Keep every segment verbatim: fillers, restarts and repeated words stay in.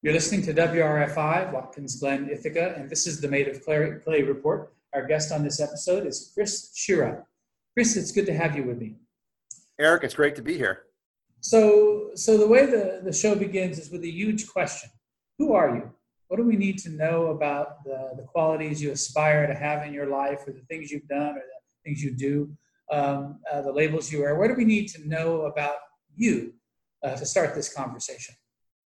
You're listening to W R F I, Watkins Glen, Ithaca, and this is the Made of Clay, Clay Report. Our guest on this episode is Chris Shira. Chris, it's good to have you with me. Eric, it's great to be here. So, so the way the, the show begins is with a huge question. Who are you? What do we need to know about the, the qualities you aspire to have in your life, or the things you've done, or the things you do, um, uh, the labels you wear? What do we need to know about you uh, to start this conversation?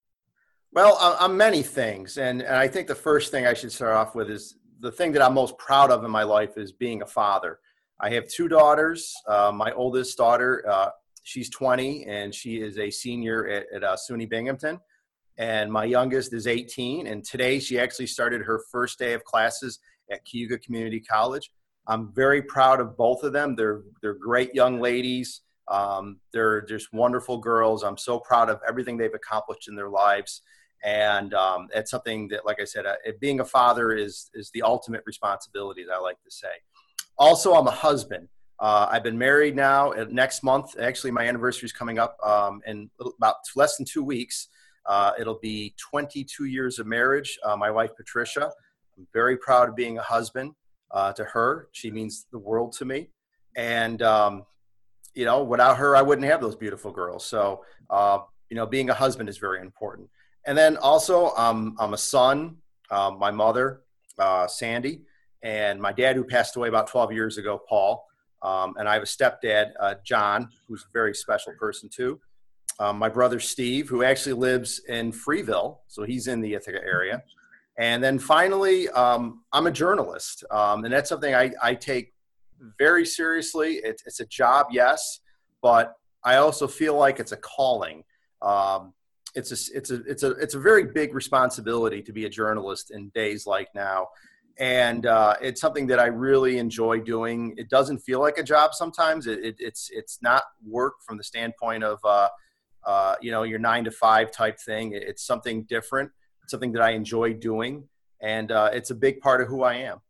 Well, I'm many things, and, and I think the first thing I should start off with is the thing that I'm most proud of in my life is being a father. I have two daughters. Uh, my oldest daughter, uh, she's twenty, and she is a senior at, at uh, SUNY Binghamton. And my youngest is eighteen, and today she actually started her first day of classes at Cayuga Community College. I'm very proud of both of them. They're they're great young ladies. Um, they're just wonderful girls. I'm so proud of everything they've accomplished in their lives. And um, it's something that, like I said, uh, being a father is is the ultimate responsibility, that I like to say. Also, I'm a husband. Uh, I've been married now. Uh, next month, actually, my anniversary is coming up um, in about less than two weeks. Uh, it'll be twenty-two years of marriage. Uh, my wife, Patricia, I'm very proud of being a husband uh, to her. She means the world to me. And, um, you know, without her, I wouldn't have those beautiful girls. So, uh, you know, being a husband is very important. And then also, um, I'm a son, uh, my mother, uh, Sandy, and my dad, who passed away about twelve years ago, Paul. Um, and I have a stepdad, uh, John, who's a very special person too. Um, my brother, Steve, who actually lives in Freeville, so he's in the Ithaca area. And then finally, um, I'm a journalist, um, and that's something I, I take very seriously. It, it's a job, yes, but I also feel like it's a calling. Um, It's a, it's a, it's a, it's a very big responsibility to be a journalist in days like now. And uh, it's something that I really enjoy doing. It doesn't feel like a job sometimes. It, it, it's, it's not work from the standpoint of, uh, uh, you know, your nine to five type thing. It's something different, it's something that I enjoy doing. And uh, it's a big part of who I am.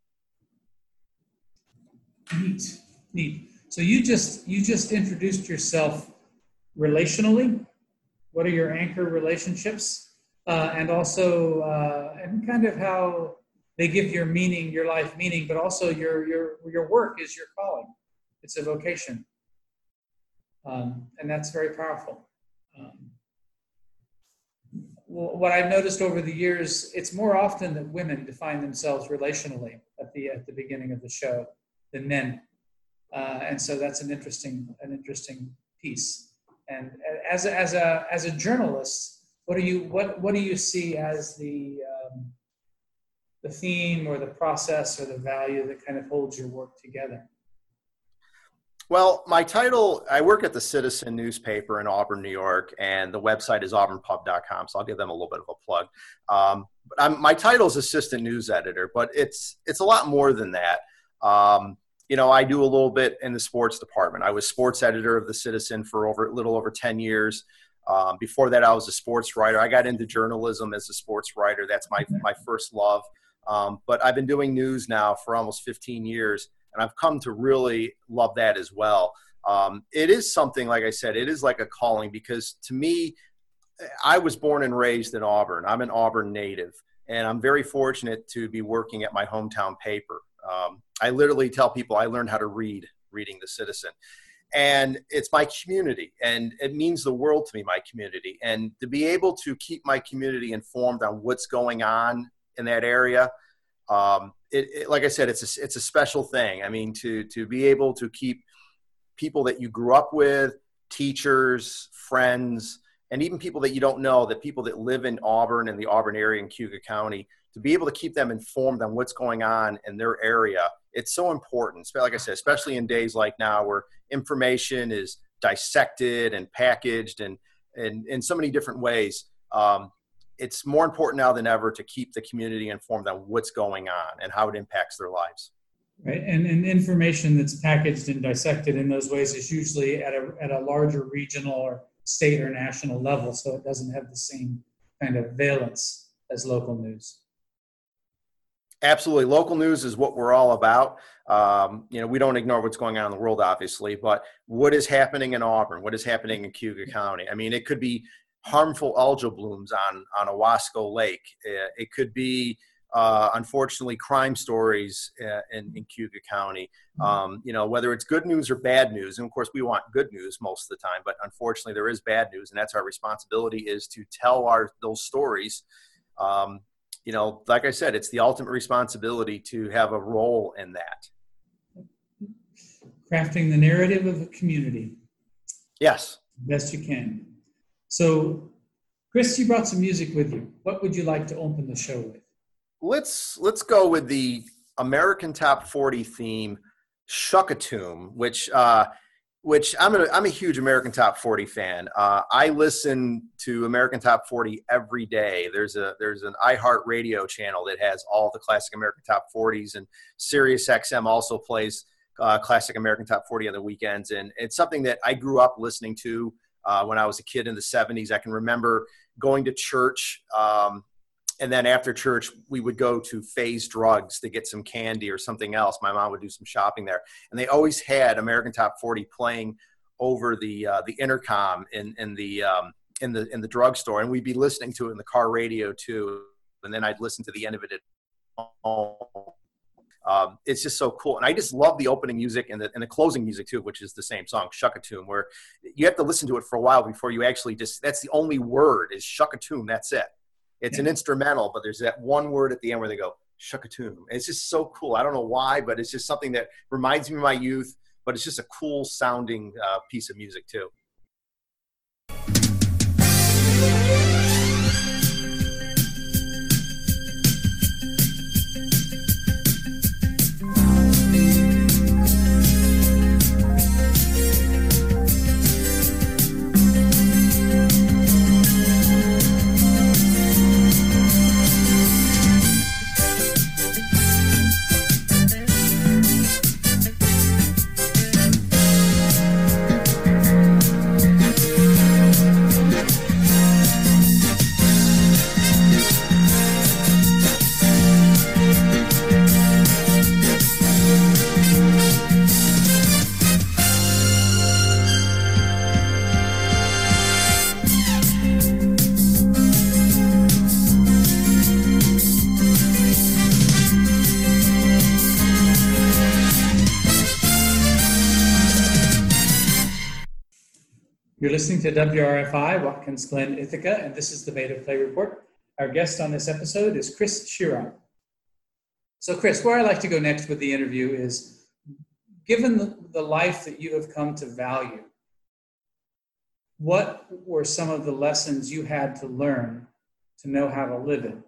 Neat, neat. So you just, you just introduced yourself relationally. What are your anchor relationships, uh, and also, uh, and kind of how they give your meaning, your life meaning, but also your your your work is your calling. It's a vocation, um, and that's very powerful. Um, what I've noticed over the years, it's more often that women define themselves relationally at the at the beginning of the show than men, uh, and so that's an interesting an interesting piece. And as a, as a as a journalist, what do you what what do you see as the um, the theme or the process or the value that kind of holds your work together? Well, my title, I work at the Citizen newspaper in Auburn, New York, and the website is auburn pub dot com, so I'll give them a little bit of a plug. Um, but I'm, my title is assistant news editor, but it's it's a lot more than that. Um, You know, I do a little bit in the sports department. I was sports editor of the Citizen for over a little over ten years. Um, before that, I was a sports writer. I got into journalism as a sports writer. That's my my first love. Um, but I've been doing news now for almost fifteen years, and I've come to really love that as well. Um, it is something, like I said, it is like a calling, because to me, I was born and raised in Auburn. I'm an Auburn native, and I'm very fortunate to be working at my hometown paper. Um, I literally tell people I learned how to read reading the Citizen, and it's my community, and it means the world to me, my community. And to be able to keep my community informed on what's going on in that area, um, it, it, like I said, it's a, it's a special thing. I mean, to, to be able to keep people that you grew up with, teachers, friends, and even people that you don't know, the people that live in Auburn and the Auburn area in Cayuga County, to be able to keep them informed on what's going on in their area, it's so important. Like I said, especially in days like now where information is dissected and packaged and in, in so many different ways. Um, it's more important now than ever to keep the community informed on what's going on and how it impacts their lives. Right, and, and information that's packaged and dissected in those ways is usually at a at a larger regional or state or national level, so it doesn't have the same kind of valence as local news. Absolutely. Local news is what we're all about. Um, you know, we don't ignore what's going on in the world, obviously, but what is happening in Auburn, what is happening in Cayuga County? I mean, it could be harmful algal blooms on, on Owasco Lake. Uh, it could be, uh, unfortunately, crime stories uh, in, in Cayuga County. Um, you know, whether it's good news or bad news. And of course, we want good news most of the time, but unfortunately, there is bad news. And that's our responsibility, is to tell our those stories. Um, you know, like I said, it's the ultimate responsibility to have a role in that. Crafting the narrative of a community. Yes. Best you can. So, Chris, you brought some music with you. What would you like to open the show with? Let's let's go with the American Top forty theme, Shuckatoon, which uh, which I'm a I'm a huge American Top forty fan. Uh, I listen to American Top forty every day. There's a there's an iHeartRadio channel that has all the classic American Top forties, and Sirius X M also plays uh, classic American Top forty on the weekends. And it's something that I grew up listening to uh, when I was a kid in the seventies. I can remember going to church. Um, And then after church, we would go to Phase Drugs to get some candy or something else. My mom would do some shopping there. And they always had American Top forty playing over the uh, the intercom in, in the um, in the in the drugstore. And we'd be listening to it in the car radio too. And then I'd listen to the end of it at home. Um, it's just so cool. And I just love the opening music and the, and the closing music too, which is the same song, Shuckatoon, where you have to listen to it for a while before you actually just, that's the only word is Shuckatoon. That's it. It's yeah. an instrumental, but there's that one word at the end where they go, Shuckatoon. It's just so cool. I don't know why, but it's just something that reminds me of my youth, but it's just a cool sounding uh, piece of music too. You're listening to W R F I, Watkins Glen, Ithaca, and this is the Made of Play Report. Our guest on this episode is Chris Sheeran. So Chris, where I like to go next with the interview is, given the, the life that you have come to value, what were some of the lessons you had to learn to know how to live it?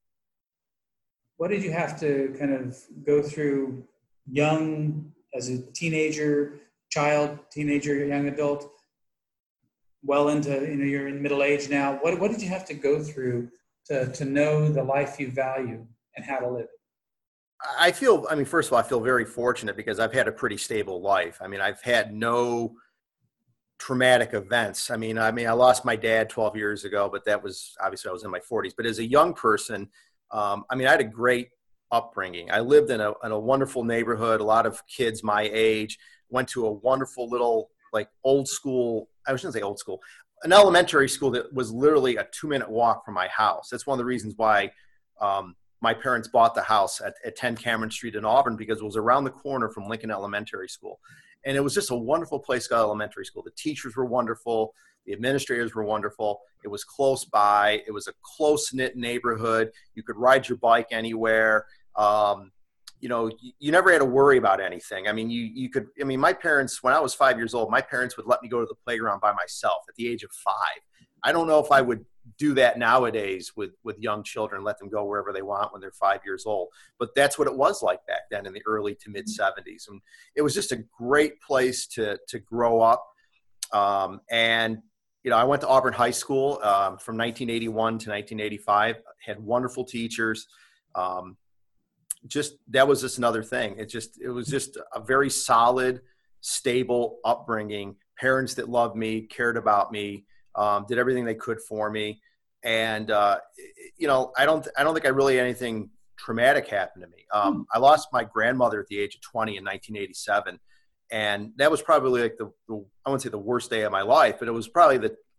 What did you have to kind of go through young, as a teenager, child, teenager, young adult, well into, you know, you're in middle age now. What, what did you have to go through to, to know the life you value and how to live it? I feel, I mean, first of all, I feel very fortunate because I've had a pretty stable life. I mean, I've had no traumatic events. I mean, I mean, I lost my dad twelve years ago, but that was, obviously I was in my forties. But as a young person, um, I mean, I had a great upbringing. I lived in a, in a wonderful neighborhood, a lot of kids my age, went to a wonderful little, like old school, I shouldn't say old school, an elementary school that was literally a two minute walk from my house. That's one of the reasons why um, my parents bought the house at, at ten Cameron Street in Auburn, because it was around the corner from Lincoln Elementary School. And it was just a wonderful place called elementary school. The teachers were wonderful. The administrators were wonderful. It was close by. It was a close-knit neighborhood. You could ride your bike anywhere. Um, you know, you, you never had to worry about anything. I mean, you you could, I mean, my parents, when I was five years old, my parents would let me go to the playground by myself at the age of five. I don't know if I would do that nowadays with, with young children, let them go wherever they want when they're five years old. But that's what it was like back then in the early to mid seventies. And it was just a great place to, to grow up. Um, and, you know, I went to Auburn High School um, from nineteen eighty-one to nineteen eighty-five, had wonderful teachers. Um, just, that was just another thing. It just, it was just a very solid, stable upbringing, parents that loved me, cared about me, um, did everything they could for me. And, uh, you know, I don't, I don't think I really had anything traumatic happen to me. Um, I lost my grandmother at the age of twenty in nineteen eighty-seven. And that was probably like the, the, I wouldn't say the worst day of my life, but it was probably the,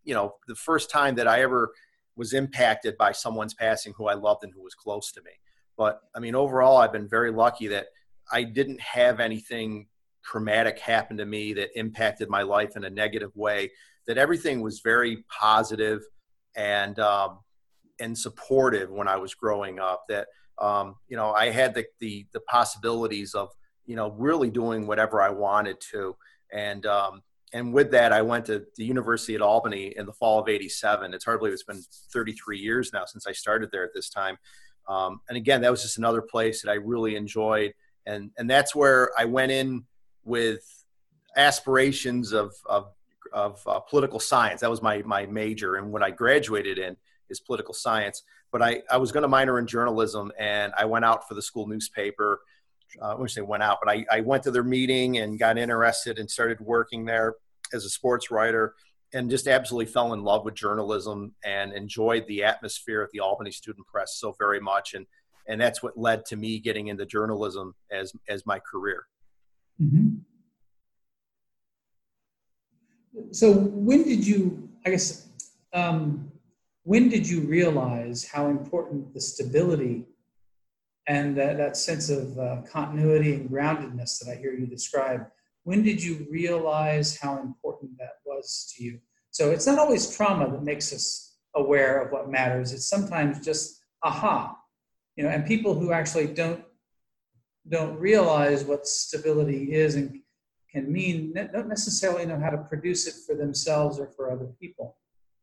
you know, the first time that I ever was impacted by someone's passing who I loved and who was close to me. But I mean, overall, I've been very lucky that I didn't have anything traumatic happen to me that impacted my life in a negative way, that everything was very positive and, um, and supportive when I was growing up, that, um, you know, I had the, the, the possibilities of, you know, really doing whatever I wanted to. And, um, and with that, I went to the University at Albany in the fall of eighty-seven. It's hardly, it's been thirty-three years now since I started there at this time. Um, and again, that was just another place that I really enjoyed. And, and that's where I went in with aspirations of, of, of uh, political science. That was my, my major. And what I graduated in is political science. But I, I was going to minor in journalism, and I went out for the school newspaper. Uh, I wish they went out, but I, I went to their meeting and got interested and started working there as a sports writer, and just absolutely fell in love with journalism and enjoyed the atmosphere at the Albany Student Press so very much. And, and that's what led to me getting into journalism as, as my career. Mm-hmm. So when did you, I guess, um, when did you realize how important the stability and that, that sense of uh, continuity and groundedness that I hear you describe, when did you realize how important that was to you? So it's not always trauma that makes us aware of what matters. It's sometimes just, aha, you know, and people who actually don't, don't realize what stability is and can mean, don't necessarily know how to produce it for themselves or for other people.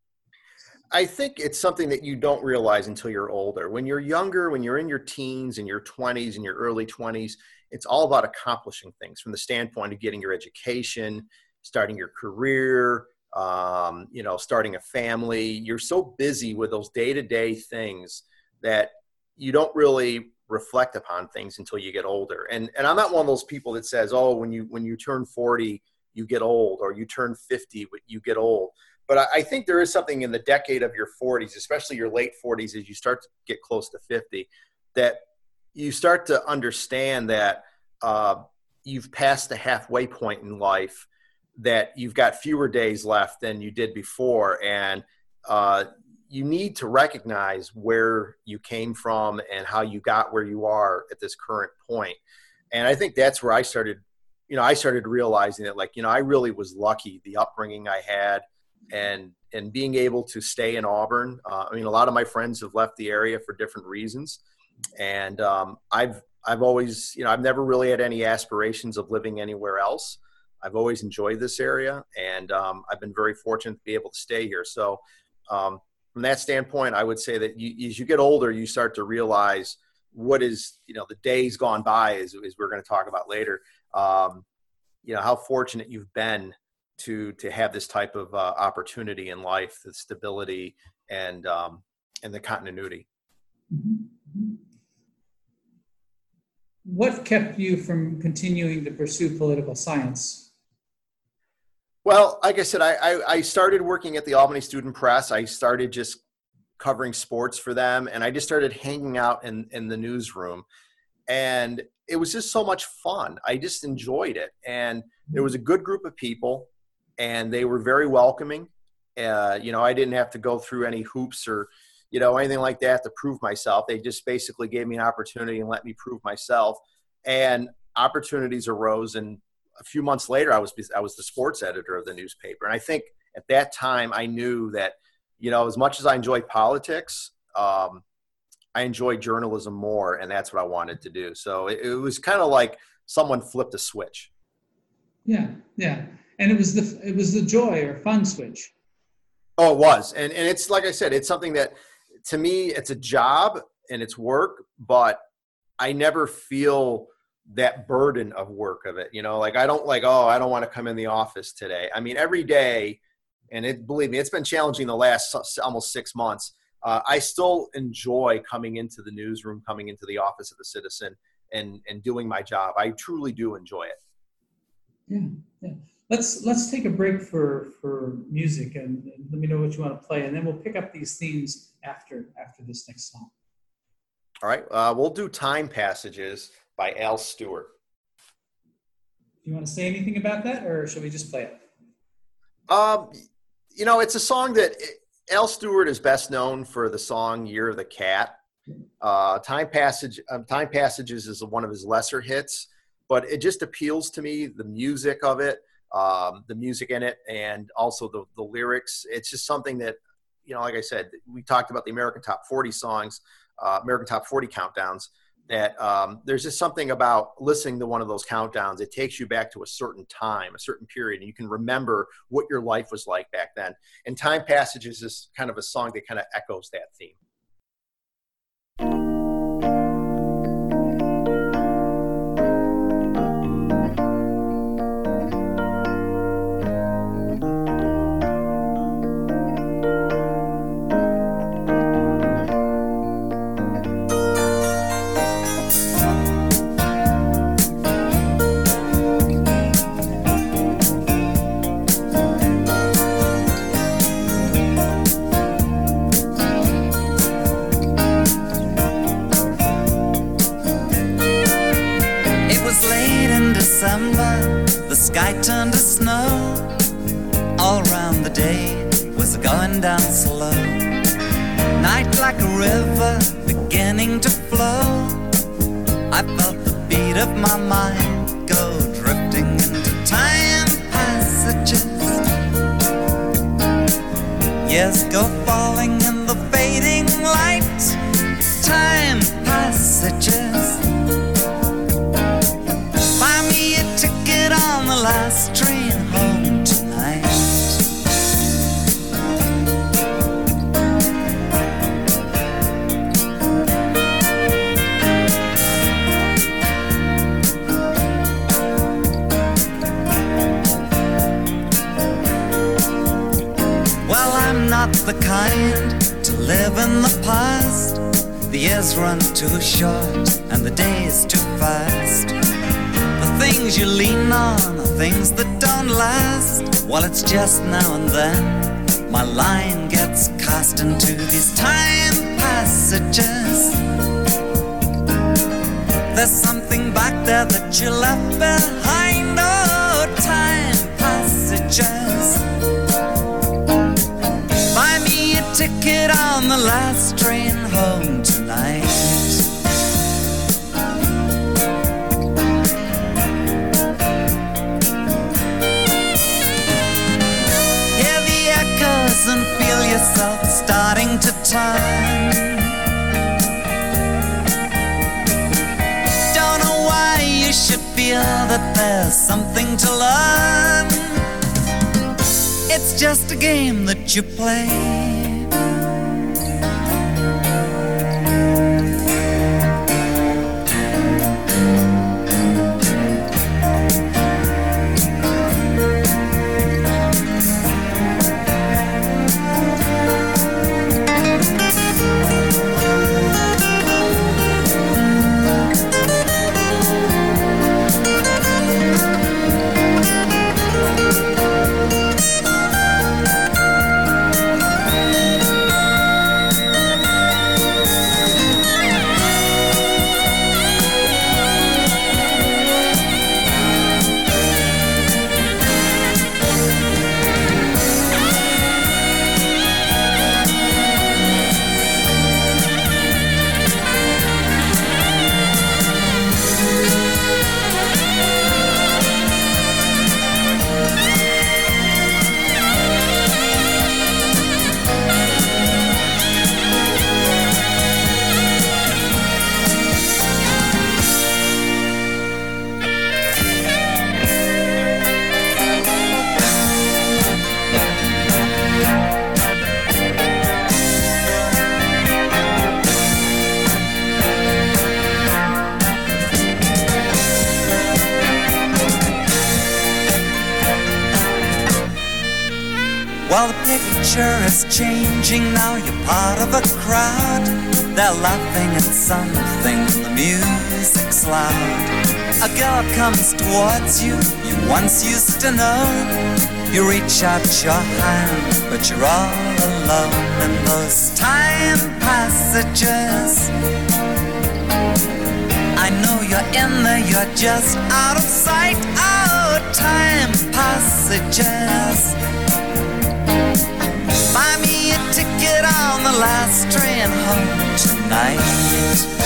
I think it's something that you don't realize until you're older. When you're younger, when you're in your teens and your twenties and your early twenties, it's all about accomplishing things from the standpoint of getting your education, starting your career, um, you know, starting a family. You're so busy with those day-to-day things that you don't really reflect upon things until you get older. And and I'm not one of those people that says, oh, when you when you turn forty, you get old, or you turn fifty, you get old. But I think there is something in the decade of your forties, especially your late forties, as you start to get close to fifty, that you start to understand that uh, you've passed the halfway point in life, that you've got fewer days left than you did before. And uh, you need to recognize where you came from and how you got where you are at this current point. And I think that's where I started, you know, I started realizing that, like, you know, I really was lucky, the upbringing I had, and and being able to stay in Auburn. Uh, I mean, a lot of my friends have left the area for different reasons. And um, I've I've always, you know, I've never really had any aspirations of living anywhere else. I've always enjoyed this area, and um, I've been very fortunate to be able to stay here. So um, from that standpoint, I would say that you, as you get older, you start to realize what is, you know, the days gone by, as, as we're going to talk about later, um, you know, how fortunate you've been to to have this type of uh, opportunity in life, the stability and um, and the continuity. Mm-hmm. What kept you from continuing to pursue political science? Well, like I said, I, I, I started working at the Albany Student Press. I started just covering sports for them, and I just started hanging out in, in the newsroom. And it was just so much fun. I just enjoyed it. And there was a good group of people, and they were very welcoming. Uh, you know, I didn't have to go through any hoops or, you know, anything like that to prove myself. They just basically gave me an opportunity and let me prove myself. And opportunities arose. And a few months later, I was I was the sports editor of the newspaper. And I think at that time, I knew that, you know, as much as I enjoyed politics, um, I enjoyed journalism more, and that's what I wanted to do. So it, it was kind of like someone flipped a switch. Yeah, yeah. And it was the it was the joy or fun switch. Oh, it was. And and it's like I said, it's something that, to me, it's a job and it's work, but I never feel that burden of work of it. You know, like I don't like, oh, I don't want to come in the office today. I mean, every day, and it, believe me, it's been challenging the last almost six months. Uh, I still enjoy coming into the newsroom, coming into the office of the Citizen, and and doing my job. I truly do enjoy it. Yeah, yeah. Let's let's take a break for for music, and, and let me know what you want to play, and then we'll pick up these themes after after this next song. All right, uh, we'll do "Time Passages" by Al Stewart. Do you want to say anything about that, or should we just play it? Um, you know, it's a song that Al Stewart is best known for the song "Year of the Cat." Uh, Time Passage, um, Time Passages is one of his lesser hits, but it just appeals to me. The music of it, um, the music in it, and also the the lyrics. It's just something that, you know, like I said, we talked about the American Top forty songs, uh, American Top forty countdowns. That um, there's just something about listening to one of those countdowns. It takes you back to a certain time, a certain period, and you can remember what your life was like back then. And Time Passages is kind of a song that kind of echoes that theme. December, the sky turned to snow. All around the day was going down slow. Night like a river beginning to flow. I felt the beat of my mind go drifting into time passages. Years go falling in the fading light. Time passages. On the last train home tonight. Well, I'm not the kind to live in the past. The years run too short and the days too fast. Things you lean on are things that don't last. Well, it's just now and then my line gets cast into these time passages. There's something back there that you left behind. Oh, time passages. Buy me a ticket on the last train home tonight. And feel yourself starting to turn. Don't know why you should feel that there's something to learn. It's just a game that you play. Well, the picture is changing now. You're part of a crowd. They're laughing at something. The music's loud. A girl comes towards you. You once used to know. You reach out your hand, but you're all alone in those time passages. I know you're in there. You're just out of sight. Oh, time passages. Buy me a ticket on the last train home tonight.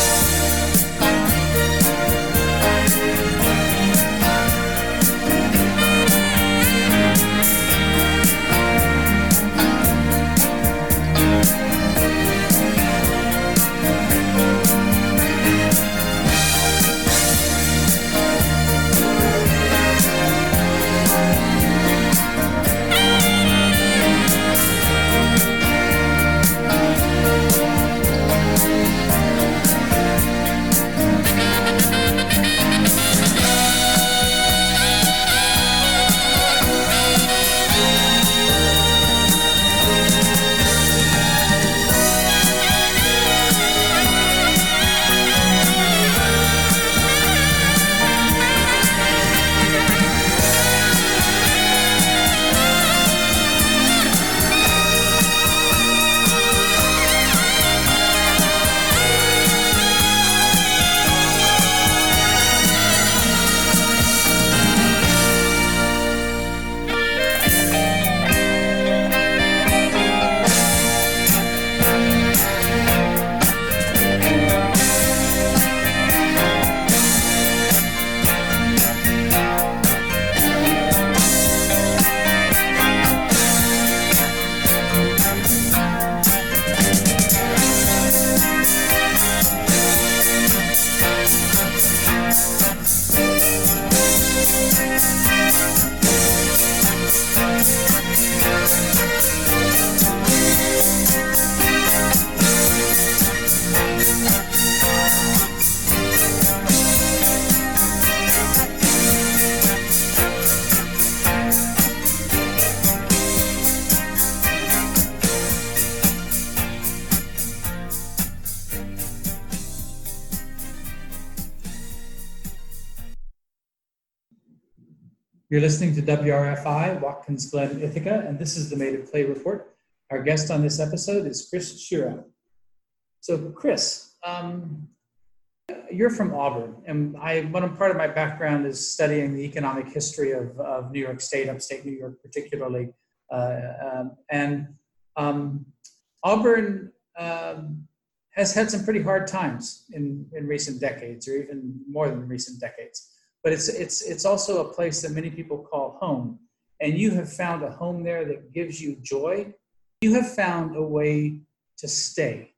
You're listening to W R F I, Watkins Glen, Ithaca, and this is the Made of Clay Report. Our guest on this episode is Chris Shira. So Chris, um, you're from Auburn, and I, one part of my background is studying the economic history of, of New York State, upstate New York particularly. Uh, um, and um, Auburn um, has had some pretty hard times in, in recent decades, or even more than recent decades. But it's it's it's also a place that many people call home. And you have found a home there that gives you joy. You have found a way to stay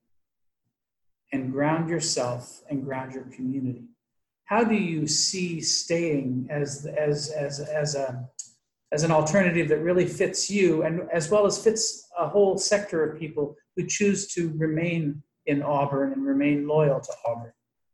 and ground yourself and ground your community. How do you see staying as as as as a as an alternative that really fits you, and as well as fits a whole sector of people who choose to remain in Auburn and remain loyal to Auburn?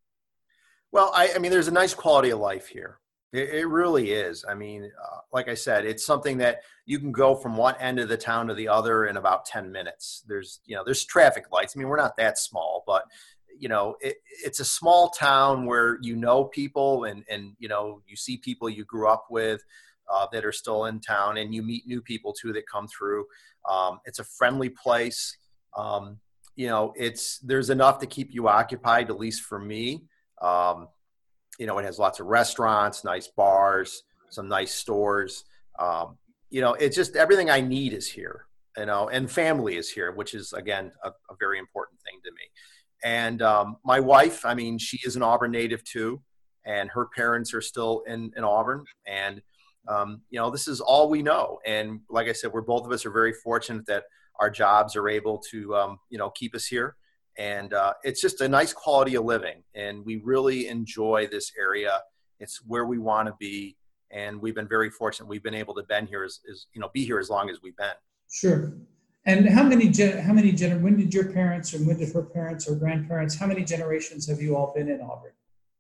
Well, I, I mean, there's a nice quality of life here. It, it really is. I mean, uh, like I said, it's something that you can go from one end of the town to the other in about ten minutes. There's, you know, there's traffic lights. I mean, we're not that small, but, you know, it, it's a small town where you know people and, and, you know, you see people you grew up with uh, that are still in town, and you meet new people too that come through. Um, it's a friendly place. Um, you know, it's, there's enough to keep you occupied, at least for me. Um, you know, it has lots of restaurants, nice bars, some nice stores. Um, you know, it's just everything I need is here, you know, and family is here, which is, again, a, a very important thing to me. And um, my wife, I mean, she is an Auburn native too, and her parents are still in, in Auburn. And, um, you know, this is all we know. And like I said, we're both of us are very fortunate that our jobs are able to, um, you know, keep us here. And uh, it's just a nice quality of living, and we really enjoy this area. It's where we want to be, and we've been very fortunate. We've been able to been here as, as you know, be here as long as we've been. Sure. And how many, gen- how many, gen- when did your parents, or when did her parents or grandparents, how many generations have you all been in Auburn?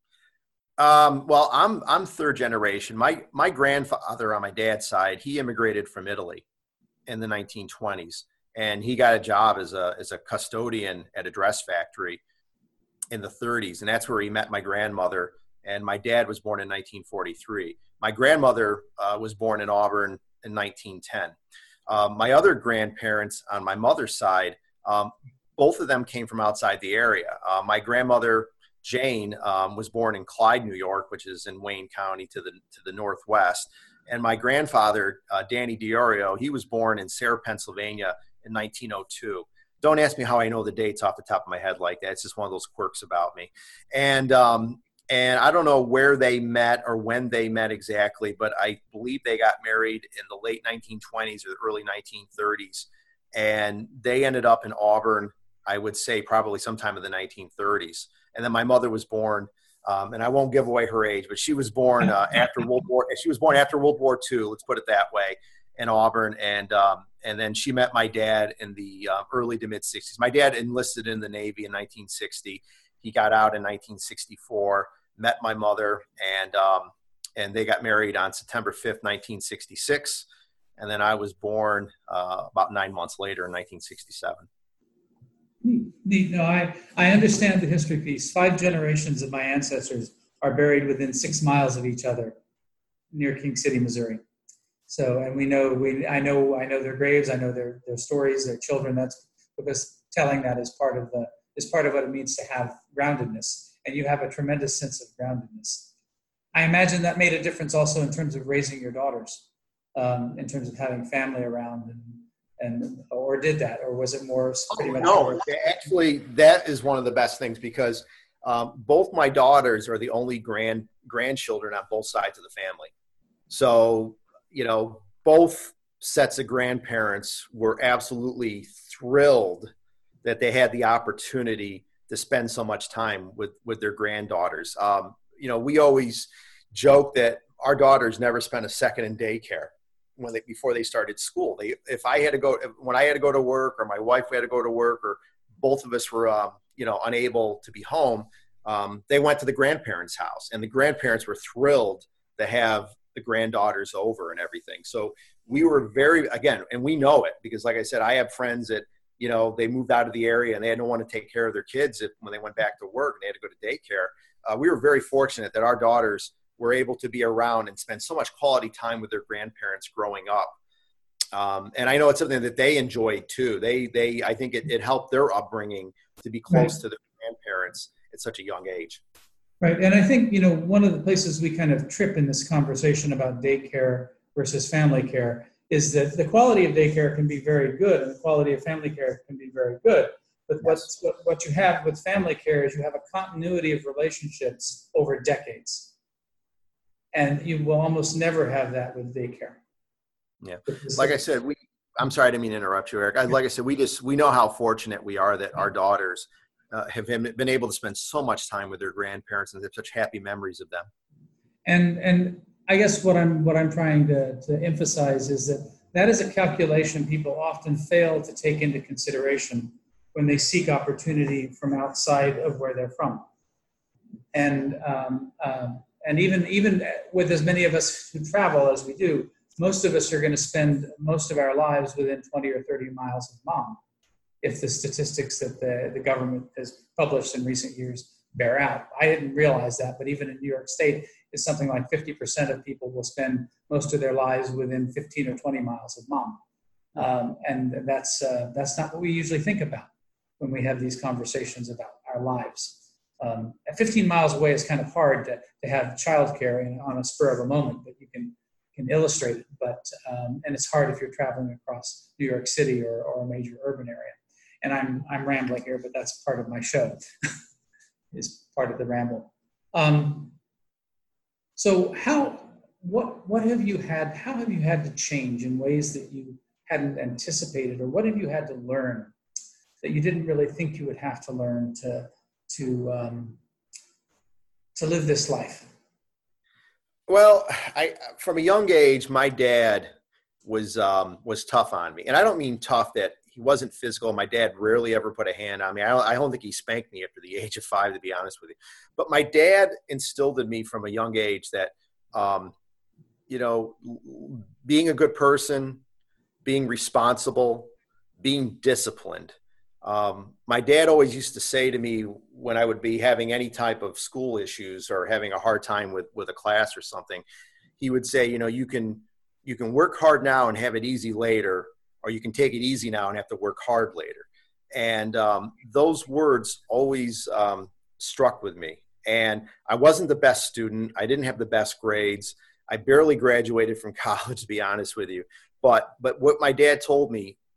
Um, well, I'm I'm third generation. My my grandfather on my dad's side, he immigrated from Italy in the nineteen twenties. And he got a job as a as a custodian at a dress factory in the thirties. And that's where he met my grandmother. And my dad was born in nineteen forty-three. My grandmother uh, was born in Auburn in nineteen ten. Uh, my other grandparents on my mother's side, um, both of them came from outside the area. Uh, my grandmother, Jane, um, was born in Clyde, New York, which is in Wayne County to the to the northwest. And my grandfather, uh, Danny Diorio, he was born in Sayre, Pennsylvania, in nineteen oh two. Don't ask me how I know the dates off the top of my head like that. It's just one of those quirks about me. And, um, and I don't know where they met or when they met exactly, but I believe they got married in the late nineteen twenties or the early nineteen thirties. And they ended up in Auburn, I would say probably sometime in the nineteen thirties. And then my mother was born, um, and I won't give away her age, but she was born uh, after World War. She was born after World War Two. Let's put it that way, in Auburn. And um, and then she met my dad in the uh, early to mid sixties. My dad enlisted in the Navy in nineteen sixty. He got out in nineteen sixty-four. Met my mother, and um, and they got married on September fifth, nineteen sixty-six. And then I was born uh, about nine months later in nineteen sixty-seven. Neat. No, I, I understand the history piece. Five generations of my ancestors are buried within six miles of each other near King City, Missouri. So, and we know, we I know, I know their graves. I know their their stories, their children. That's because telling that is part of the is part of what it means to have groundedness. And you have a tremendous sense of groundedness. I imagine that made a difference also in terms of raising your daughters, um, in terms of having family around, and, and or did that, or was it more pretty much? No, actually, that is one of the best things because um, both my daughters are the only grand grandchildren on both sides of the family. So, you know, both sets of grandparents were absolutely thrilled that they had the opportunity to spend so much time with, with their granddaughters. Um, you know, we always joke that our daughters never spent a second in daycare when they, before they started school. They, if I had to go, when I had to go to work or my wife had to go to work or both of us were, um, you know, unable to be home, um, they went to the grandparents' house, and the grandparents were thrilled to have the granddaughters over and everything. So we were very, again, and we know it because like I said, I have friends that, you know, they moved out of the area and they didn't want to take care of their kids if, when they went back to work and they had to go to daycare. Uh, we were very fortunate that our daughters were able to be around and spend so much quality time with their grandparents growing up. Um, and I know it's something that they enjoyed too. They, they, I think it, it helped their upbringing to be close right. to their grandparents at such a young age. Right. And I think, you know, one of the places we kind of trip in this conversation about daycare versus family care is that the quality of daycare can be very good and the quality of family care can be very good. But yes. what's, what, what you have with family care is you have a continuity of relationships over decades. And you will almost never have that with daycare. Yeah. Like I said, we, I'm sorry, I didn't mean to interrupt you, Eric. I, like I said, we just, we know how fortunate we are that our daughters uh, have been able to spend so much time with their grandparents and have such happy memories of them. And, and, I guess what I'm what I'm trying to, to emphasize is that that is a calculation people often fail to take into consideration when they seek opportunity from outside of where they're from. And um, um, and even even with as many of us who travel as we do, most of us are going to spend most of our lives within twenty or thirty miles of mom, if the statistics that the, the government has published in recent years bear out. I didn't realize that, but even in New York State, it's something like fifty percent of people will spend most of their lives within fifteen or twenty miles of mom. Um, and that's, uh, that's not what we usually think about when we have these conversations about our lives. Um, at fifteen miles away is kind of hard to, to have childcare in, on a spur of a moment, but you can, can illustrate it. But, um, and it's hard if you're traveling across New York City or, or a major urban area. And I'm, I'm rambling here, but that's part of my show. Is part of the ramble. Um, so how, what, what have you had, how have you had to change in ways that you hadn't anticipated, or what have you had to learn that you didn't really think you would have to learn to, to, um, to live this life? Well, I, from a young age, my dad was, um, was tough on me. And I don't mean tough that he wasn't physical. My dad rarely ever put a hand on me. I don't, I don't think he spanked me after the age of five, to be honest with you. But my dad instilled in me from a young age that, um, you know, being a good person, being responsible, being disciplined. Um, my dad always used to say to me when I would be having any type of school issues or having a hard time with, with a class or something, he would say, you know, you can, you can work hard now and have it easy later, or you can take it easy now and have to work hard later. And um, those words always um, struck with me. And I wasn't the best student. I didn't have the best grades. I barely graduated from college, to be honest with you. But but what my dad told me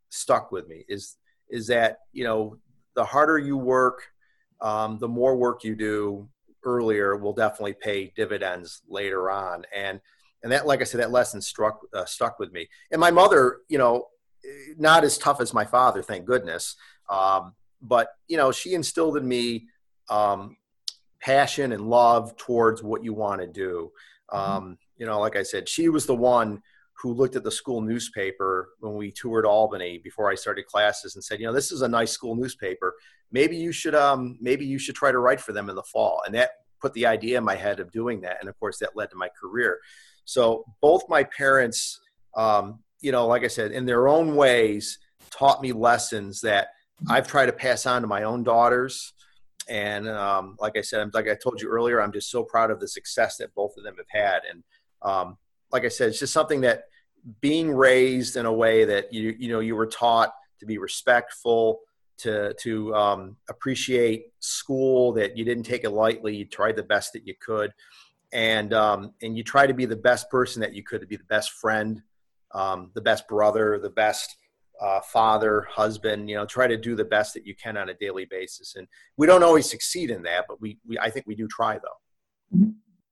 stuck with me is, is that, you know, the harder you work, um, the more work you do earlier will definitely pay dividends later on. And, and that, like I said, that lesson struck, uh, stuck with me. And my mother, you know, not as tough as my father, thank goodness. Um, but, you know, she instilled in me, um, passion and love towards what you want to do. Um, you know, like I said, she was the one who looked at the school newspaper when we toured Albany before I started classes and said, you know, this is a nice school newspaper. Maybe you should, um, maybe you should try to write for them in the fall. And that put the idea in my head of doing that. And of course that led to my career. So both my parents, um, you know, like I said, in their own ways taught me lessons that I've tried to pass on to my own daughters. And um, like I said, like I told you earlier, I'm just so proud of the success that both of them have had. And um, like I said, it's just something that being raised in a way that you you know you were taught to be respectful, to to um, appreciate school, that you didn't take it lightly. You tried the best that you could, and um, and you try to be the best person that you could, to be the best friend, um, the best brother, the best uh, father, husband. You know, try to do the best that you can on a daily basis. And we don't always succeed in that, but we, we I think we do try though.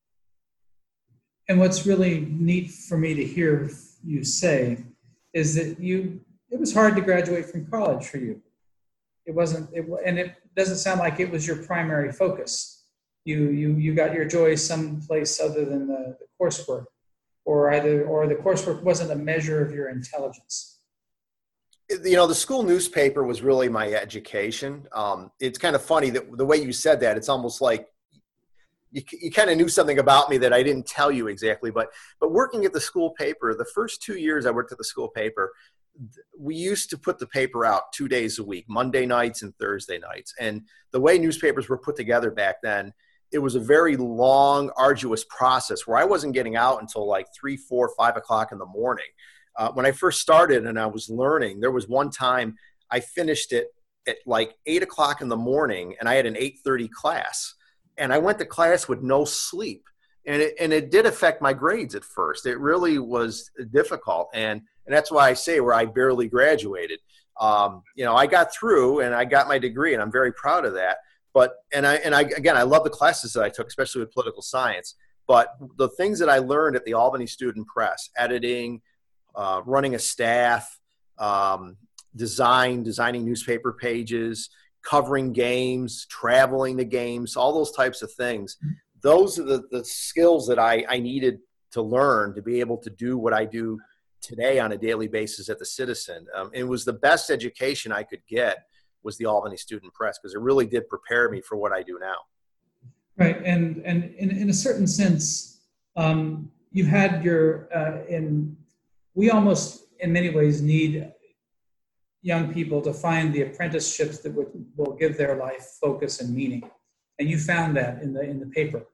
And what's really neat for me to hear you say is that you, it was hard to graduate from college for you. It wasn't, it, and it doesn't sound like it was your primary focus. You, you, you got your joy someplace other than the, the coursework, or either, or the coursework wasn't a measure of your intelligence. You know, the school newspaper was really my education. Um, it's kind of funny that the way you said that, it's almost like you, you kind of knew something about me that I didn't tell you exactly. But but working at the school paper, the first two years I worked at the school paper, we used to put the paper out two days a week, Monday nights and Thursday nights. And the way newspapers were put together back then, it was a very long, arduous process where I wasn't getting out until like three, four, five o'clock in the morning. Uh, when I first started and I was learning, there was one time I finished it at like eight o'clock in the morning, and I had an eight thirty class, and I went to class with no sleep. And it, and it did affect my grades at first. It really was difficult. And, and that's why I say where I barely graduated. Um, you know, I got through and I got my degree, and I'm very proud of that. But, and I, and I, again, I love the classes that I took, especially with political science. But the things that I learned at the Albany Student Press, editing, uh, running a staff, um, design, designing newspaper pages, covering games, traveling to games, all those types of things. Those are the, the skills that I, I needed to learn to be able to do what I do today on a daily basis at the Citizen. Um, it was the best education I could get was the Albany Student Press, because it really did prepare me for what I do now. Right, and and in, in a certain sense, um, you had your, uh, in, we almost in many ways need young people to find the apprenticeships that would, will give their life focus and meaning. And you found that in the in the paper.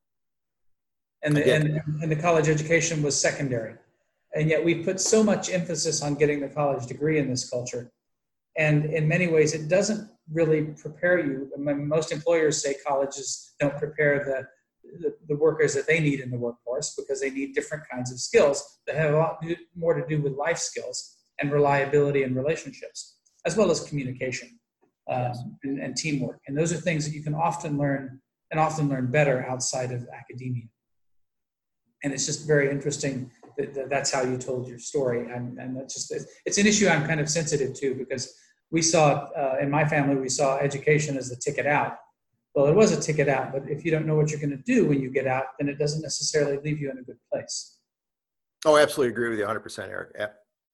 And the, and, and the college education was secondary. And yet we put so much emphasis on getting the college degree in this culture. And in many ways, it doesn't really prepare you. I mean, most employers say colleges don't prepare the, the, the workers that they need in the workforce, because they need different kinds of skills that have a lot more to do with life skills and reliability and relationships, as well as communication um, and, and teamwork. And those are things that you can often learn, and often learn better outside of academia. And it's just very interesting that, that that's how you told your story. And, and that's just, it's an issue I'm kind of sensitive to, because we saw, uh, in my family, we saw education as the ticket out. Well, it was a ticket out, but if you don't know what you're going to do when you get out, then it doesn't necessarily leave you in a good place. Oh, I absolutely agree with you one hundred percent, Eric. Yeah.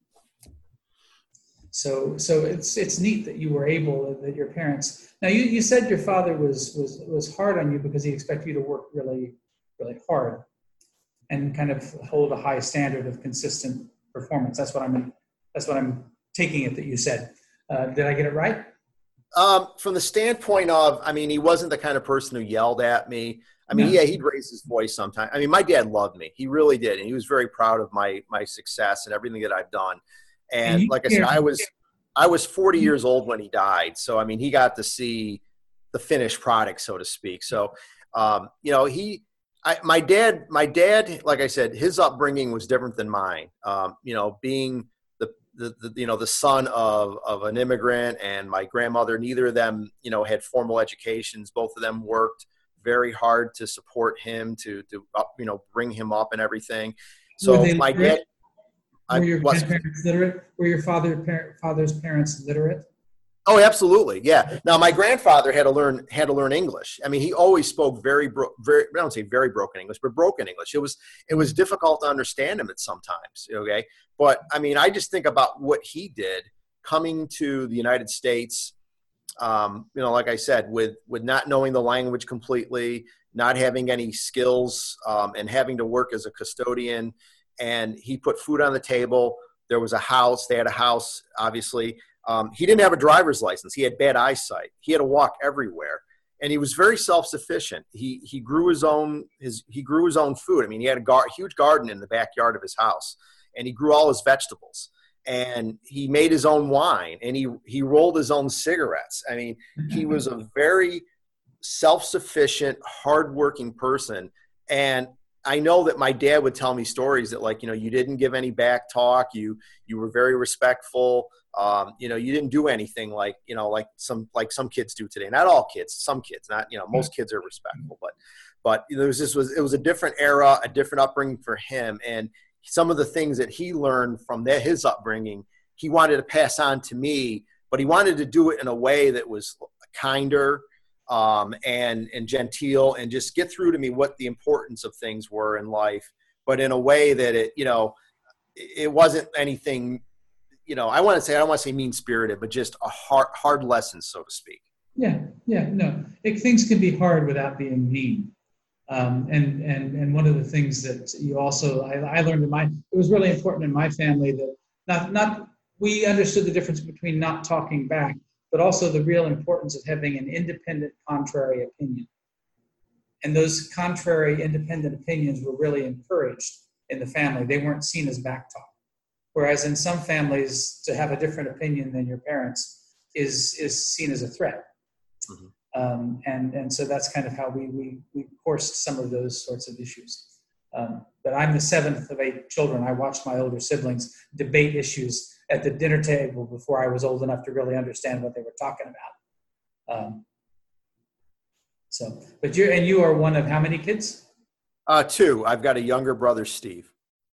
So, so it's it's neat that you were able, that your parents. Now, you, you said your father was was was hard on you because he expected you to work really, really hard, and kind of hold a high standard of consistent performance. That's what I'm. That's what I'm taking it that you said. Uh, did I get it right? Um, from the standpoint of, I mean, he wasn't the kind of person who yelled at me. I mean, no. Yeah, he'd raise his voice sometimes. I mean, my dad loved me. He really did, and he was very proud of my my success and everything that I've done. And like I said, I was I was forty years old when he died. So, I mean, he got to see the finished product, so to speak. So, um, you know, he, I, my dad, my dad, like I said, his upbringing was different than mine. Um, you know, being the, the, the you know the son of of an immigrant and my grandmother. Neither of them you know had formal educations. Both of them worked very hard to support him, to to up, you know bring him up and everything. So my dad. Were your grandparents literate? Were your father par- father's parents literate? Oh, absolutely, yeah. Now, my grandfather had to learn had to learn English. I mean, he always spoke very, bro- very. I don't say very broken English, but broken English. It was it was difficult to understand him at sometimes. Okay, but I mean, I just think about what he did coming to the United States. Um, you know, like I said, with with not knowing the language completely, not having any skills, um, and having to work as a custodian. And he put food on the table. There was a house. They had a house, obviously. Um, he didn't have a driver's license. He had bad eyesight. He had to walk everywhere, and he was very self-sufficient. He he grew his own his he grew his own food. I mean, he had a gar- huge garden in the backyard of his house, and he grew all his vegetables. And he made his own wine, and he he rolled his own cigarettes. I mean, he was a very self-sufficient, hardworking person. And I know that my dad would tell me stories that, like, you know, you didn't give any back talk. You you were very respectful. Um, you know, you didn't do anything like, you know, like some like some kids do today. Not all kids, some kids. Not, you know, most kids are respectful, but but there was this was it was a different era, a different upbringing for him, and some of the things that he learned from that, his upbringing, he wanted to pass on to me, but he wanted to do it in a way that was kinder. Um, and, and genteel, and just get through to me what the importance of things were in life, but in a way that it, you know, it wasn't anything, you know, I want to say, I don't want to say mean spirited, but just a hard, hard lesson, so to speak. Yeah. Yeah. No, it, things can be hard without being mean. Um, and, and, and one of the things that you also, I, I learned in my, it was really important in my family that not, not, we understood the difference between not talking back, but also the real importance of having an independent, contrary opinion. And those contrary, independent opinions were really encouraged in the family. They weren't seen as back talk. Whereas in some families, to have a different opinion than your parents is is seen as a threat. Mm-hmm. Um, and, and so that's kind of how we, we, we coursed some of those sorts of issues. Um, but I'm the seventh of eight children. I watched my older siblings debate issues at the dinner table before I was old enough to really understand what they were talking about. Um, so, but you're, and you are one of how many kids? Uh, two. I've got a younger brother, Steve.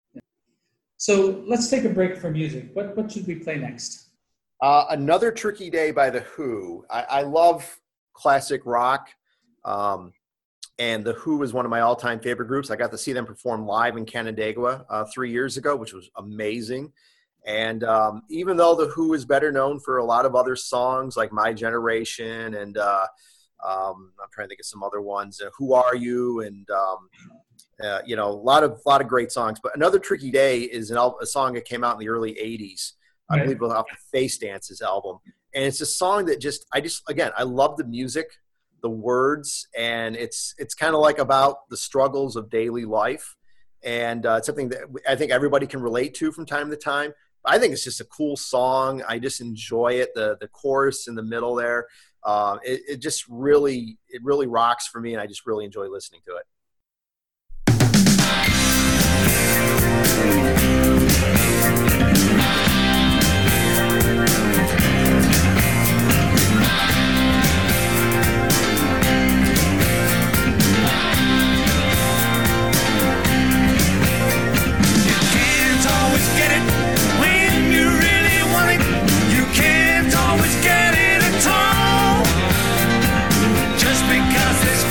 So let's take a break for music. What, what should we play next? Uh, Another Tricky Day by The Who. I, I love classic rock. Um, and The Who is one of my all-time favorite groups. I got to see them perform live in Canandaigua uh, three years ago, which was amazing. And um, even though The Who is better known for a lot of other songs like My Generation and uh, um, I'm trying to think of some other ones, uh, Who Are You? And, um, uh, you know, a lot of, lot of great songs. But Another Tricky Day is an al- a song that came out in the early eighties. Right. I believe it was off the Face Dances album. And it's a song that just, I just, again, I love the music, the words, and it's, it's kind of like about the struggles of daily life. And uh, it's something that I think everybody can relate to from time to time. I think it's just a cool song. I just enjoy it. The the chorus in the middle there, uh, it, it just really, it really rocks for me, and I just really enjoy listening to it.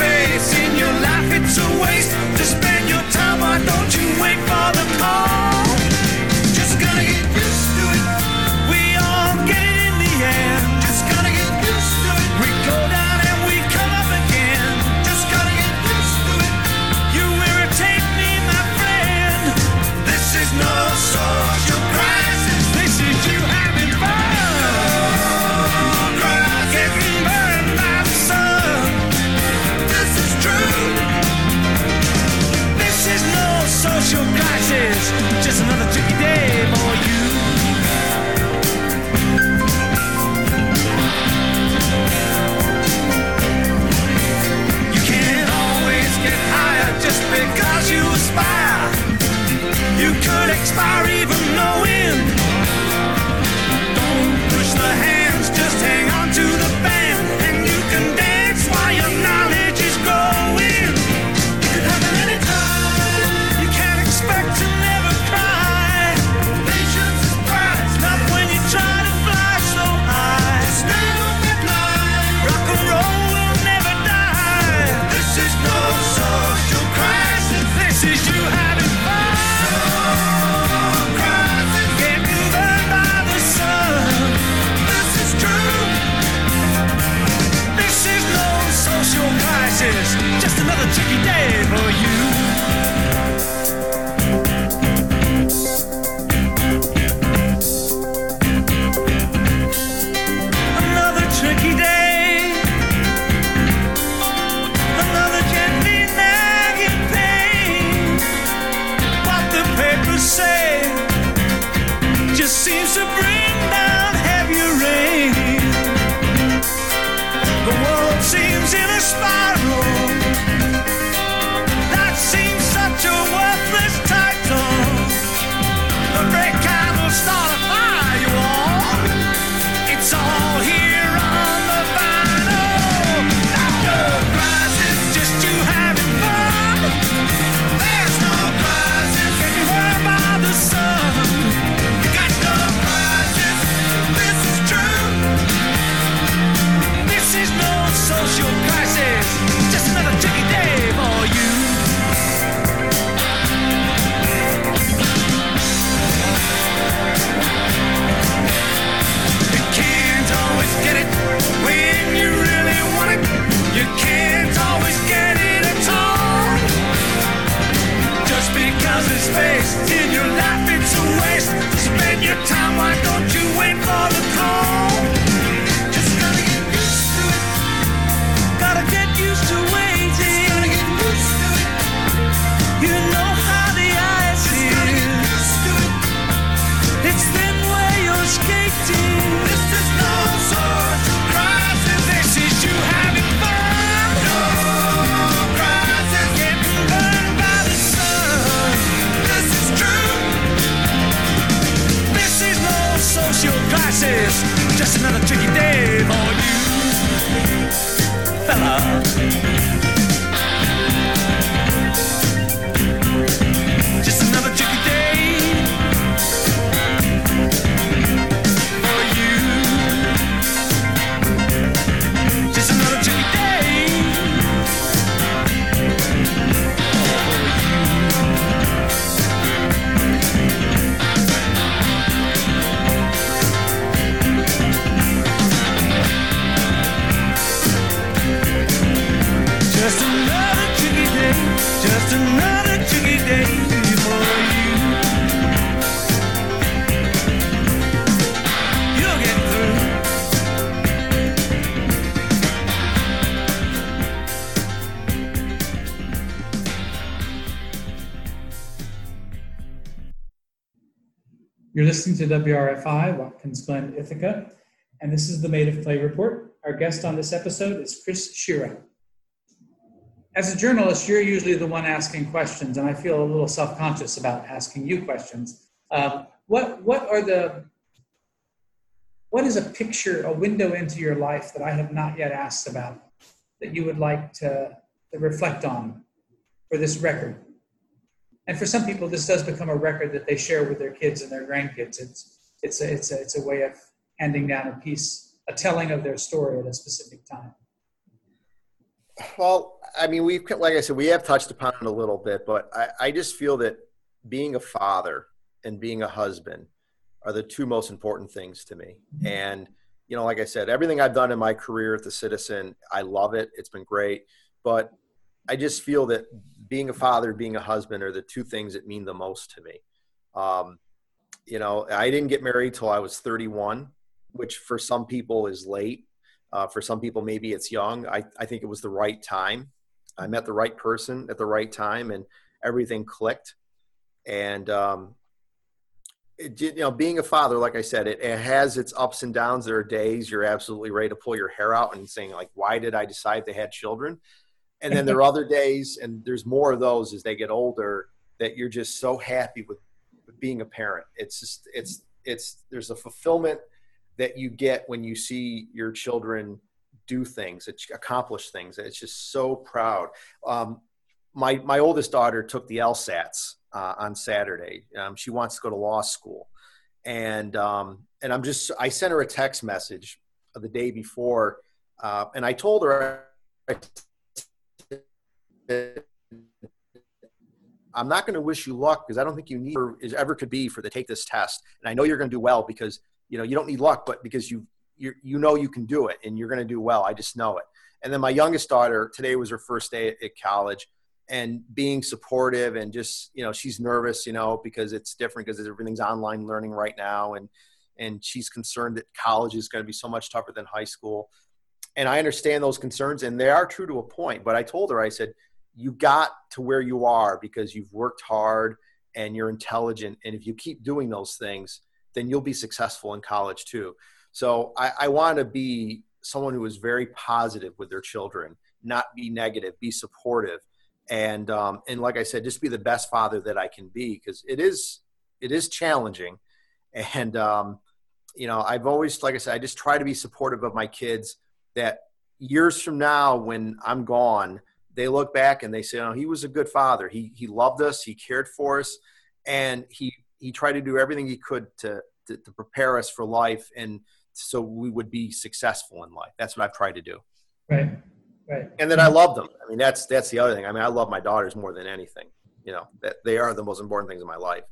It's a waste to spend your time. Why don't you wait for the call? just another tricky day for you. Another tricky day, another gently nagging pain. What the papers say just seems to bring down heavy rain. The world seems in a spiral. That seems such a worthless title. The red candle start a fire, you all. It's all here on the vinyl. Not no prizes, just you having fun. There's no prizes getting burned by the sun. You got no prizes, this is true. This is no social crisis, just another tricky day for you. You can't always get it when you really want it. You can't always get it at all. Just because it's space in your life, it's a waste. Spend your time, why don't you wait for the call? Just gotta get used to it. Gotta get used to waiting. Gotta get used to it. You know how the ice is. Gotta get used to it. It's thin where you're skating. This is no social crisis. This is you having fun. No crisis. Getting burned by the sun. This is true. This is no social crisis. Just another tricky day for you, fella. Just another tricky day for you. Just another tricky day Just another tricky day, just another tricky day for you. You'll get through. You're listening to W R F I, Watkins Glen, Ithaca, and this is the Made of Clay Report. Our guest on this episode is Chris Schira. As a journalist, you're usually the one asking questions, and I feel a little self-conscious about asking you questions. Um, what what are the what is a picture, a window into your life that I have not yet asked about that you would like to, to reflect on for this record? And for some people, this does become a record that they share with their kids and their grandkids. It's it's a, it's a, it's a way of handing down a piece, a telling of their story at a specific time. Well, I mean, we've, like I said, we have touched upon it a little bit, but I, I just feel that being a father and being a husband are the two most important things to me. Mm-hmm. And, you know, like I said, everything I've done in my career at the Citizen, I love it. It's been great. But I just feel that being a father, being a husband are the two things that mean the most to me. Um, you know, I didn't get married till I was thirty-one, which for some people is late. Uh, for some people, maybe it's young. I, I think it was the right time. I met the right person at the right time and everything clicked. And, um, it, you know, being a father, like I said, it, it has its ups and downs. There are days you're absolutely ready to pull your hair out and saying, like, why did I decide to have children? And then there are other days, and there's more of those as they get older, that you're just so happy with, with being a parent. It's just, it's, it's, there's a fulfillment that you get when you see your children do things, accomplish things. It's just so proud. Um, my, my oldest daughter took the LSATs uh, on Saturday. Um, she wants to go to law school. And, um, and I'm just, I sent her a text message the day before. Uh, and I told her, I'm not going to wish you luck because I don't think you need or ever could be for the take this test. And I know you're going to do well because, you know, you don't need luck, but because you, you, you know, you can do it and you're going to do well. I just know it. And then my youngest daughter, today was her first day at, at college, and being supportive and just, you know, she's nervous, you know, because it's different because everything's online learning right now. And, and she's concerned that college is going to be so much tougher than high school. And I understand those concerns, and they are true to a point. But I told her, I said, you got to where you are because you've worked hard and you're intelligent. And if you keep doing those things, then you'll be successful in college too. So I, I want to be someone who is very positive with their children, not be negative, be supportive. And, um, and like I said, just be the best father that I can be, because it is, it is challenging. And, um, you know, I've always, like I said, I just try to be supportive of my kids, that years from now, when I'm gone, they look back and they say, oh, he was a good father. He, he loved us. He cared for us. And he, he tried to do everything he could to, to, to prepare us for life. And so we would be successful in life. That's what I've tried to do. Right. Right. And then I love them. I mean, that's, that's the other thing. I mean, I love my daughters more than anything, you know, that they are the most important things in my life.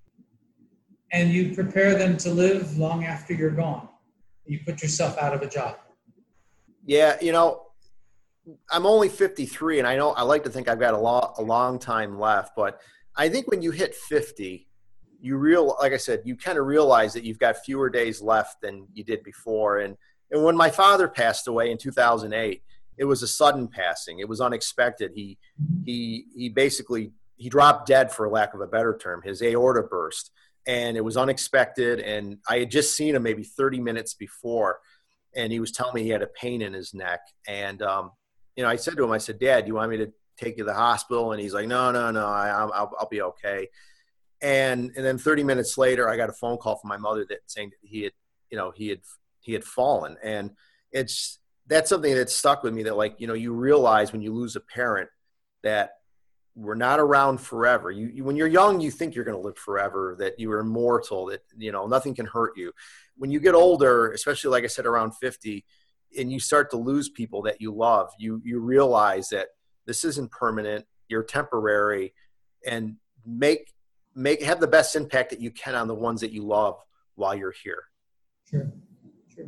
And you prepare them to live long after you're gone. You put yourself out of a job. Yeah. You know, I'm only fifty-three, and I know I like to think I've got a long, a long time left, but I think when you hit fifty, you real, like I said, you kind of realize that you've got fewer days left than you did before. And, and when my father passed away in two thousand eight, it was a sudden passing. It was unexpected. He, he, he basically, he dropped dead, for lack of a better term. His aorta burst, and it was unexpected. And I had just seen him maybe thirty minutes before, and he was telling me he had a pain in his neck. And, um, you know, I said to him, I said, Dad, you want me to take you to the hospital? And he's like, no, no, no, I, I'll, I'll be okay. And, and then thirty minutes later, I got a phone call from my mother that saying that he had, you know, he had, he had fallen. And it's, that's something that stuck with me, that, like, you know, you realize when you lose a parent that we're not around forever. You, you when you're young, you think you're going to live forever, that you are immortal, that, you know, nothing can hurt you. When you get older, especially, like I said, around fifty, and you start to lose people that you love, you, you realize that this isn't permanent, you're temporary, and make, make, have the best impact that you can on the ones that you love while you're here. Sure. Sure.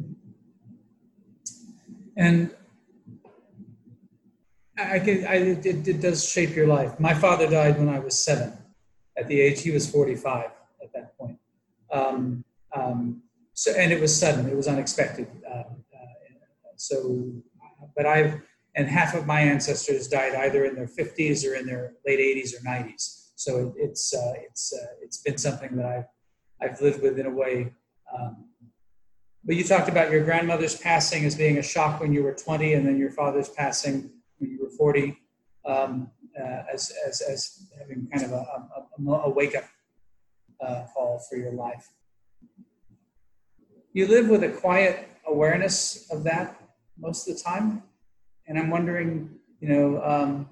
And I can, I, it, it does shape your life. My father died when I was seven. At the age, he was forty-five at that point. Um, um, so, and it was sudden, it was unexpected. Uh, uh, so, but I've, and half of my ancestors died either in their fifties or in their late eighties or nineties. So it, it's, uh, it's, uh, it's been something that I've, I've lived with in a way. Um, But you talked about your grandmother's passing as being a shock when you were twenty, and then your father's passing when you were forty, um, uh, as, as, as having kind of a, a, a wake-up uh, call for your life. You live with a quiet awareness of that most of the time. And I'm wondering, you know, um,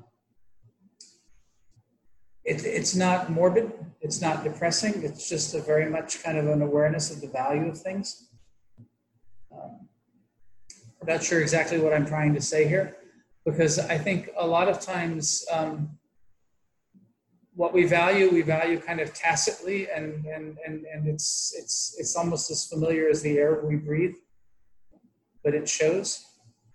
it, it's not morbid, it's not depressing, it's just a very much kind of an awareness of the value of things. Um, I'm not sure exactly what I'm trying to say here, because I think a lot of times um, what we value, we value kind of tacitly, and, and, and, and it's, it's, it's almost as familiar as the air we breathe, but it shows.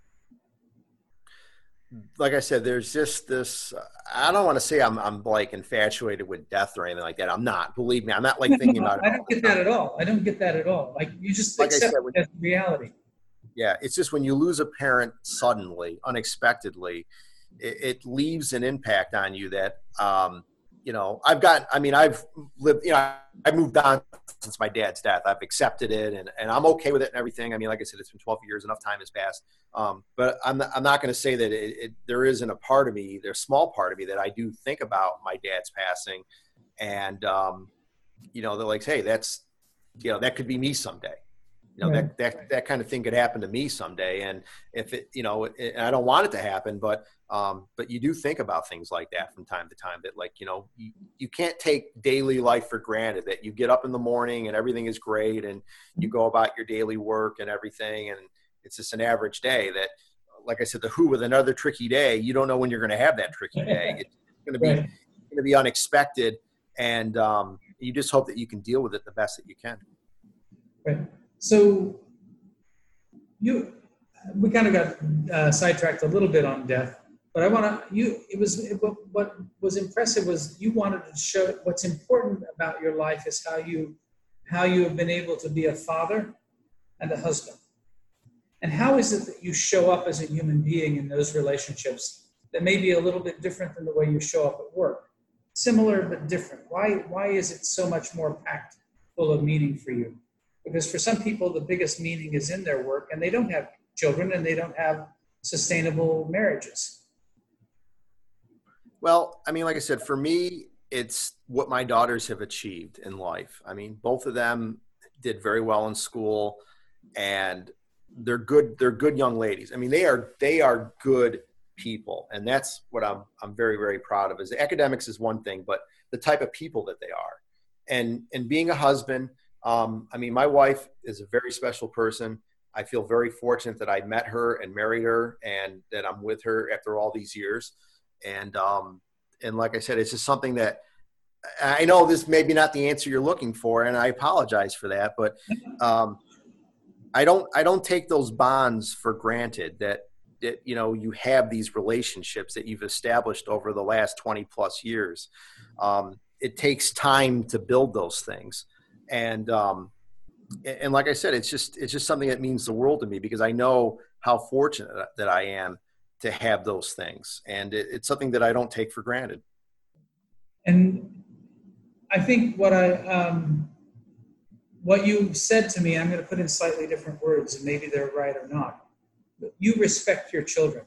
Like I said, there's just this, I don't want to say I'm, I'm like infatuated with death or anything like that. I'm not, believe me. I'm not like thinking no, no, about it. I don't get that at all. I don't get that at all. Like, you just Like I accept said, when- it as reality. Yeah. It's just when you lose a parent suddenly, unexpectedly, it, it leaves an impact on you that, um, you know, I've got, I mean, I've lived, you know, I moved on since my dad's death. I've accepted it, and, and I'm okay with it and everything. I mean, like I said, it's been twelve years, enough time has passed. Um, but I'm not, I'm not going to say that it, it, there isn't a part of me, there's a small part of me that I do think about my dad's passing. And, um, you know, they're like, hey, that's, you know, that could be me someday. You know, Right. that, that, that kind of thing could happen to me someday. And if it, you know, it, and I don't want it to happen, but, um, but you do think about things like that from time to time, that, like, you know, you, you can't take daily life for granted, that you get up in the morning and everything is great and you go about your daily work and everything. And it's just an average day that, like I said, the Who with another tricky day, you don't know when you're going to have that tricky day. It's going to be, Right. going to be unexpected. And, um, you just hope that you can deal with it the best that you can. Right. So you, we kind of got uh, sidetracked a little bit on death, but I want to, you, it was, it, what was impressive was you wanted to show what's important about your life is how you, how you have been able to be a father and a husband. And how is it that you show up as a human being in those relationships that may be a little bit different than the way you show up at work? Similar but different. Why, why is it so much more packed full of meaning for you? Because for some people, the biggest meaning is in their work, and they don't have children and they don't have sustainable marriages. Well, I mean, like I said, for me, it's what my daughters have achieved in life. I mean, both of them did very well in school, and they're good. They're good young ladies. I mean, they are they are good people, and that's what I'm I'm very very proud of. Is the academics is one thing, but the type of people that they are, and and being a husband. Um, I mean, my wife is a very special person. I feel very fortunate that I met her and married her, and that I'm with her after all these years. And um, and like I said, it's just something that I know this may be not the answer you're looking for, and I apologize for that, but. Um, I don't, I don't take those bonds for granted that, that, you know, you have these relationships that you've established over the last twenty plus years. Um, it takes time to build those things. And, um, and like I said, it's just, it's just something that means the world to me because I know how fortunate that I am to have those things. And it, it's something that I don't take for granted. And I think what I, um, what you said to me, I'm going to put in slightly different words, and maybe they're right or not. But you respect your children.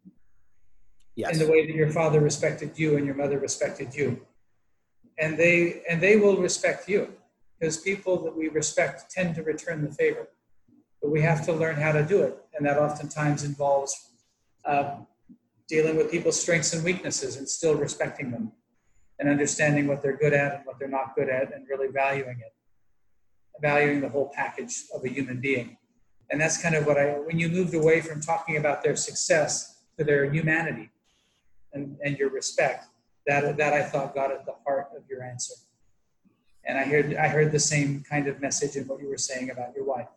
Yes. In the way that your father respected you and your mother respected you. And they and they will respect you, because people that we respect tend to return the favor. But we have to learn how to do it, and that oftentimes involves uh, dealing with people's strengths and weaknesses and still respecting them and understanding what they're good at and what they're not good at and really valuing it. Valuing the whole package of a human being. And that's kind of what I, when you moved away from talking about their success to their humanity and, and your respect, that, that I thought got at the heart of your answer. And I heard, I heard the same kind of message in what you were saying about your wife.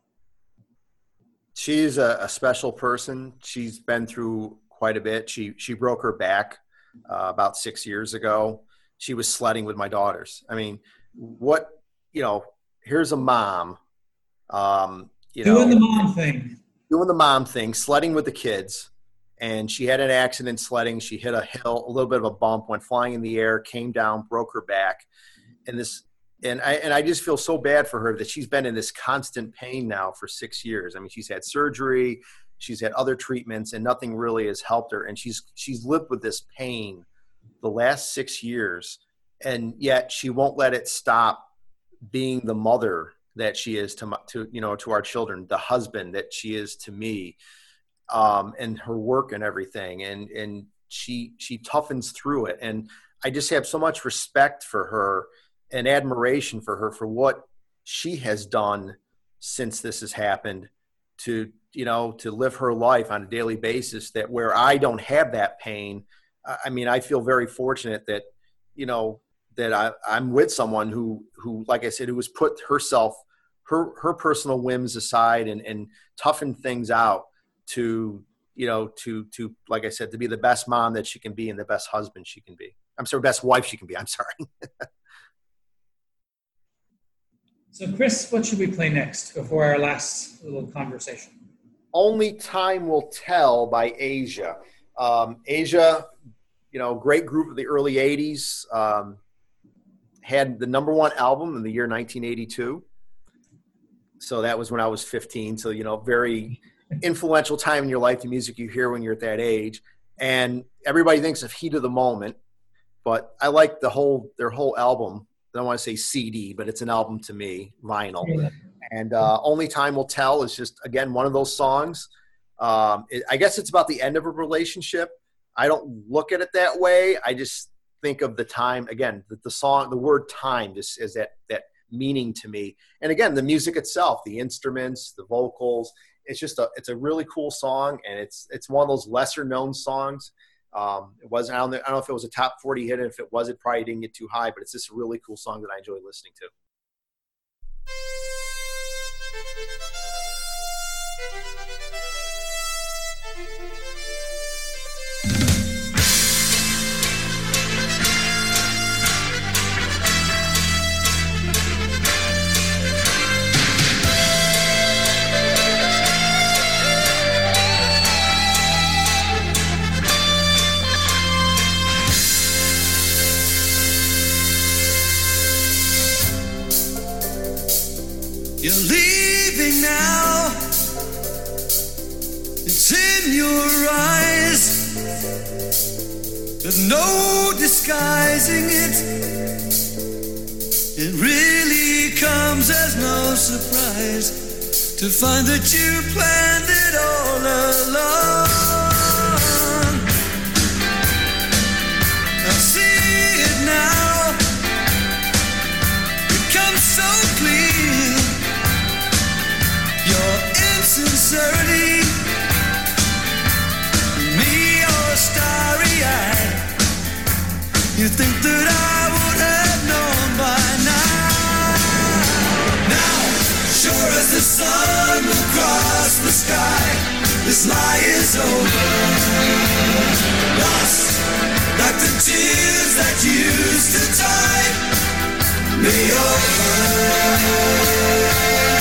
She's a, a special person. She's been through quite a bit. She, she broke her back uh, about six years ago. She was sledding with my daughters. I mean, what, you know, here's a mom, um, you doing know, the mom thing, doing the mom thing, sledding with the kids. And she had an accident sledding. She hit a hill, a little bit of a bump, went flying in the air, came down, broke her back. And this, and I, and I just feel so bad for her that she's been in this constant pain now for six years. I mean, she's had surgery, she's had other treatments, and nothing really has helped her. And she's, she's lived with this pain the last six years. And yet she won't let it stop being the mother that she is to, to, you know, to our children, the husband that she is to me, um, and her work and everything. And, and she, she toughens through it. And I just have so much respect for her and admiration for her, for what she has done since this has happened to, you know, to live her life on a daily basis, that where I don't have that pain. I mean, I feel very fortunate that, you know, that I, I'm with someone who, who, like I said, who has put herself, her, her personal whims aside and, and toughened things out to, you know, to, to, like I said, to be the best mom that she can be and the best husband she can be. I'm sorry, best wife she can be. I'm sorry. So Chris, what should we play next before our last little conversation? Only Time Will Tell by Asia. Um, Asia, you know, great group of the early eighties. Um, had the number one album in the year nineteen eighty-two. So that was when I was fifteen. So, you know, very influential time in your life, the music you hear when you're at that age. And everybody thinks of Heat of the Moment, but I like the whole, their whole album. I don't want to say C D, but it's an album to me, vinyl. Yeah. And uh, Only Time Will Tell is just, again, one of those songs. Um, it, I guess it's about the end of a relationship. I don't look at it that way. I just think of the time, again, the, the song, the word time just is that, that meaning to me. And again, the music itself, the instruments, the vocals, it's just a, it's a really cool song. And it's, it's one of those lesser known songs. Um, it wasn't, I don't, know, I don't know if it was a top forty hit. And if it was, it probably didn't get too high, but it's just a really cool song that I enjoy listening to. now. It's in your eyes. There's no disguising it. It really comes as no surprise to find that you planned it all along. I see it now. It comes so clear. Your insincerity, me all starry-eyed. You think that I would have known by now. Now, sure as the sun will cross the sky, this lie is over. Lost, like the tears that used to tide me over.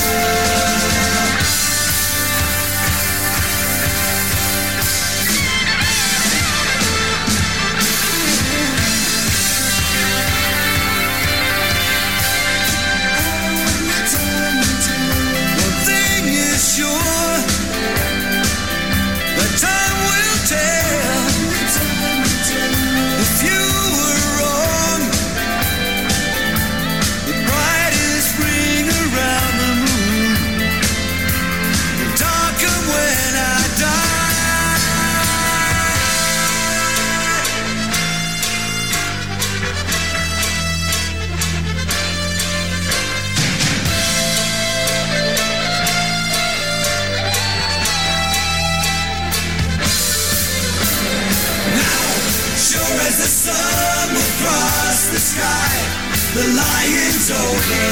The lion's over.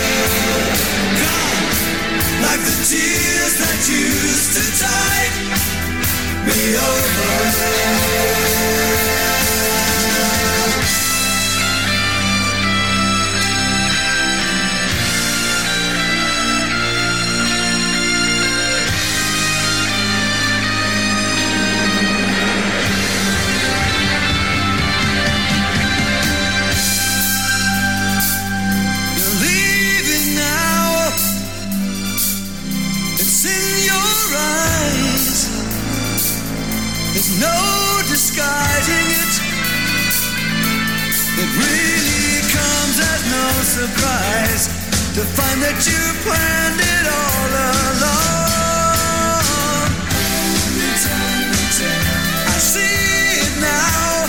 Gone, like the tears that used to tide me over. No disguising it. It really comes as no surprise to find that you planned it all along. I see it now.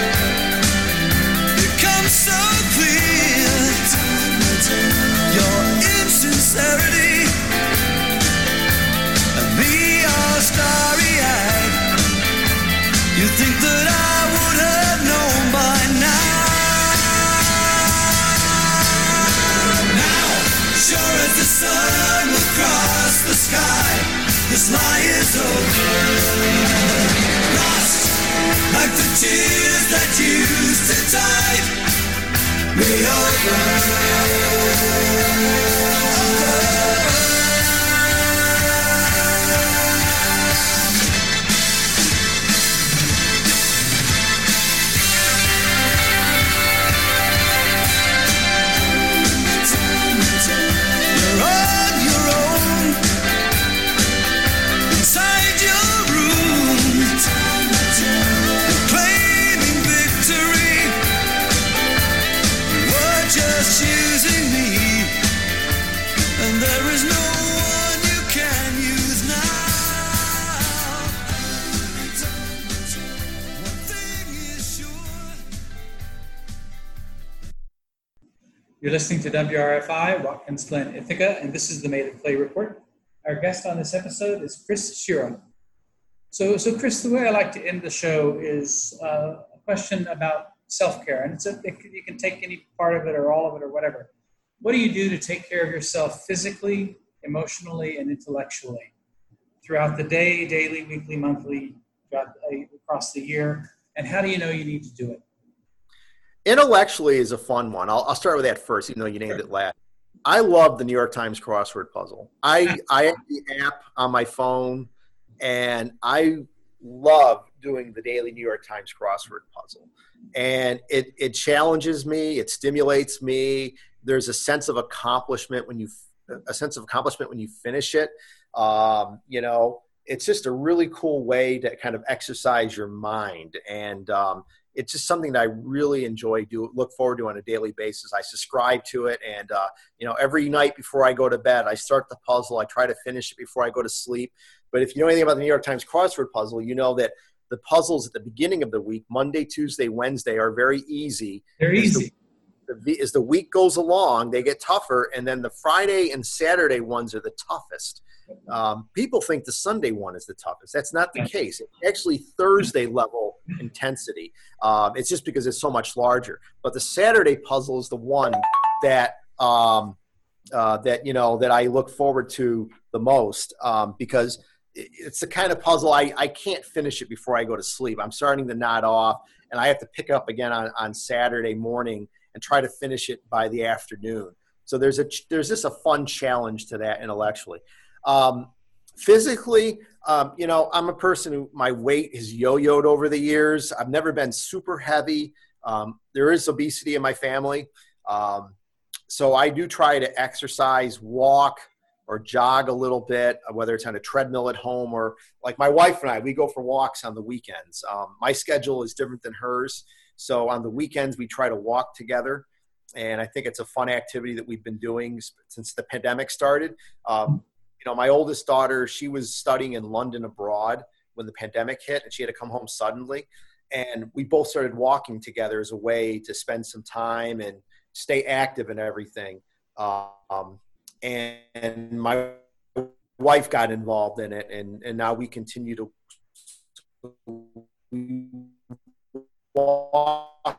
It comes so clear. Your insincerity and me all starry-eyed. You think that I would have known by now. Now, sure as the sun will cross the sky, this lie is over. Lost, like the tears that used to tide me over. You're listening to W R F I, Watkins Glen, Ithaca, and this is the Made of Clay Report. Our guest on this episode is Chris Shira. So, so Chris, the way I like to end the show is uh, a question about self-care, and it's a, it, you can take any part of it or all of it or whatever. What do you do to take care of yourself physically, emotionally, and intellectually throughout the day, daily, weekly, monthly, throughout, uh, across the year, and how do you know you need to do it? Intellectually is a fun one. I'll, I'll start with that first, even though you named it last. I love the New York Times crossword puzzle. I, I have the app on my phone, and I love doing the daily New York Times crossword puzzle. And it, it challenges me. It stimulates me. There's a sense of accomplishment when you a sense of accomplishment when you finish it. Um, you know, it's just a really cool way to kind of exercise your mind. And um, it's just something that I really enjoy, do look forward to on a daily basis. I subscribe to it. And, uh, you know, every night before I go to bed, I start the puzzle. I try to finish it before I go to sleep. But if you know anything about the New York Times crossword puzzle, you know that the puzzles at the beginning of the week, Monday, Tuesday, Wednesday, are very easy. They're easy. The, the, as the week goes along, they get tougher. And then the Friday and Saturday ones are the toughest. Um, people think the Sunday one is the toughest. That's not the case. It's actually Thursday level intensity. Um, it's just because it's so much larger. But the Saturday puzzle is the one that um, uh, that you know that I look forward to the most um, because it's the kind of puzzle I, I can't finish it before I go to sleep. I'm starting to nod off, and I have to pick it up again on, on Saturday morning and try to finish it by the afternoon. So there's a there's just a fun challenge to that intellectually. Um, physically, um, you know, I'm a person who my weight has yo-yoed over the years. I've never been super heavy. Um, there is obesity in my family. Um, so I do try to exercise, walk, or jog a little bit, whether it's on a treadmill at home or like my wife and I, we go for walks on the weekends. Um, my schedule is different than hers. So on the weekends, we try to walk together. And I think it's a fun activity that we've been doing since the pandemic started. Um, You know, my oldest daughter, she was studying in London abroad when the pandemic hit, and she had to come home suddenly. And we both started walking together as a way to spend some time and stay active and everything. Um, and, and my wife got involved in it, and, and now we continue to walk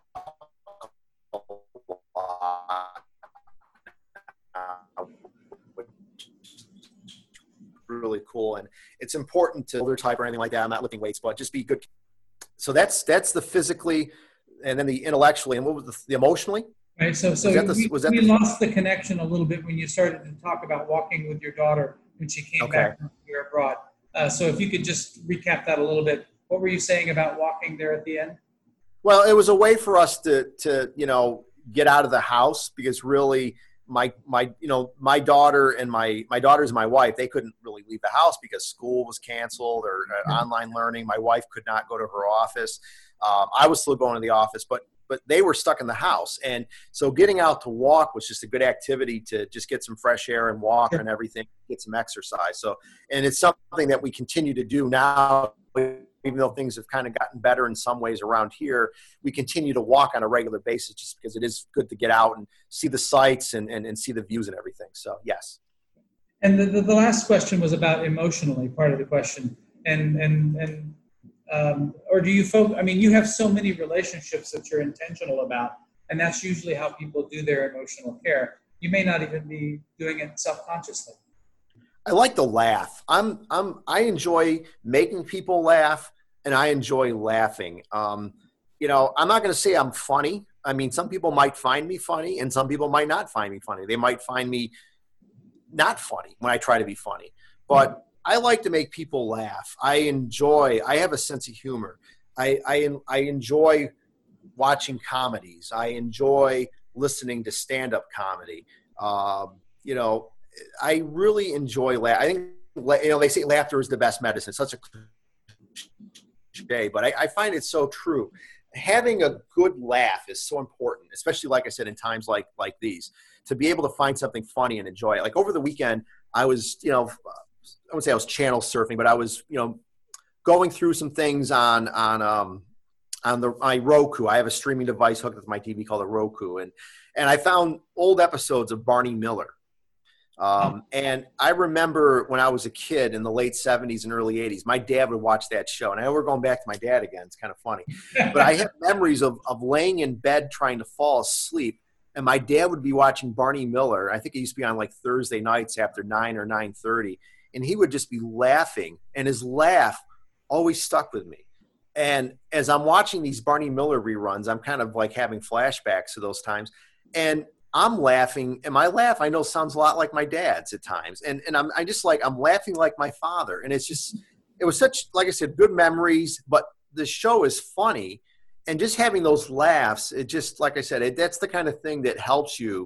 really cool. And it's important to older type or anything like that. I'm not lifting weights, but just be good. So that's, that's the physically, and then the intellectually, and what was the, the emotionally? Right. So, so was that the, we, was that we the, lost the connection a little bit when you started to talk about walking with your daughter when she came okay. back from here abroad. Uh, so if you could just recap that a little bit. What were you saying about walking there at the end? Well, it was a way for us to, to, you know, get out of the house, because really my, my, you know, my daughter and my, my daughter's my wife, they couldn't really leave the house because school was canceled or uh, Yeah. online learning. My wife could not go to her office. Um, I was still going to the office, but, but they were stuck in the house. And so getting out to walk was just a good activity to just get some fresh air and walk Sure. and everything, get some exercise. So, and it's something that we continue to do now, even though things have kind of gotten better in some ways around here. We continue to walk on a regular basis just because it is good to get out and see the sights and, and, and see the views and everything. So yes. And the, the, the last question was about emotionally, part of the question. And, and, and um, or do you folk, I mean, you have so many relationships that you're intentional about, and that's usually how people do their emotional care. You may not even be doing it self-consciously. I like to laugh. I'm, I'm, I enjoy making people laugh, and I enjoy laughing. Um, you know, I'm not going to say I'm funny. I mean, some people might find me funny, and some people might not find me funny. They might find me not funny when I try to be funny. But I like to make people laugh. I enjoy. I have a sense of humor. I, I, I enjoy watching comedies. I enjoy listening to stand-up comedy. Um, you know. I really enjoy laugh. I think, you know, they say laughter is the best medicine. It's such a cliche, but I, I find it so true. Having a good laugh is so important, especially, like I said, in times like, like these, to be able to find something funny and enjoy it. Like over the weekend, I was, you know, I wouldn't say I was channel surfing, but I was, you know, going through some things on, on, um, on the, my Roku. I have a streaming device hooked up to my T V called a Roku. And, and I found old episodes of Barney Miller. Um, and I remember when I was a kid in the late seventies and early eighties, my dad would watch that show. And I know we're going back to my dad again. It's kind of funny. But I have memories of, of laying in bed trying to fall asleep. And my dad would be watching Barney Miller. I think it used to be on like Thursday nights after nine or nine thirty. And he would just be laughing. And his laugh always stuck with me. And as I'm watching these Barney Miller reruns, I'm kind of like having flashbacks to those times. And I'm laughing, and my laugh, I know, sounds a lot like my dad's at times. And and I'm I just like, I'm laughing like my father. And it's just, it was such, like I said, good memories, but the show is funny. And just having those laughs, it just, like I said, it, that's the kind of thing that helps you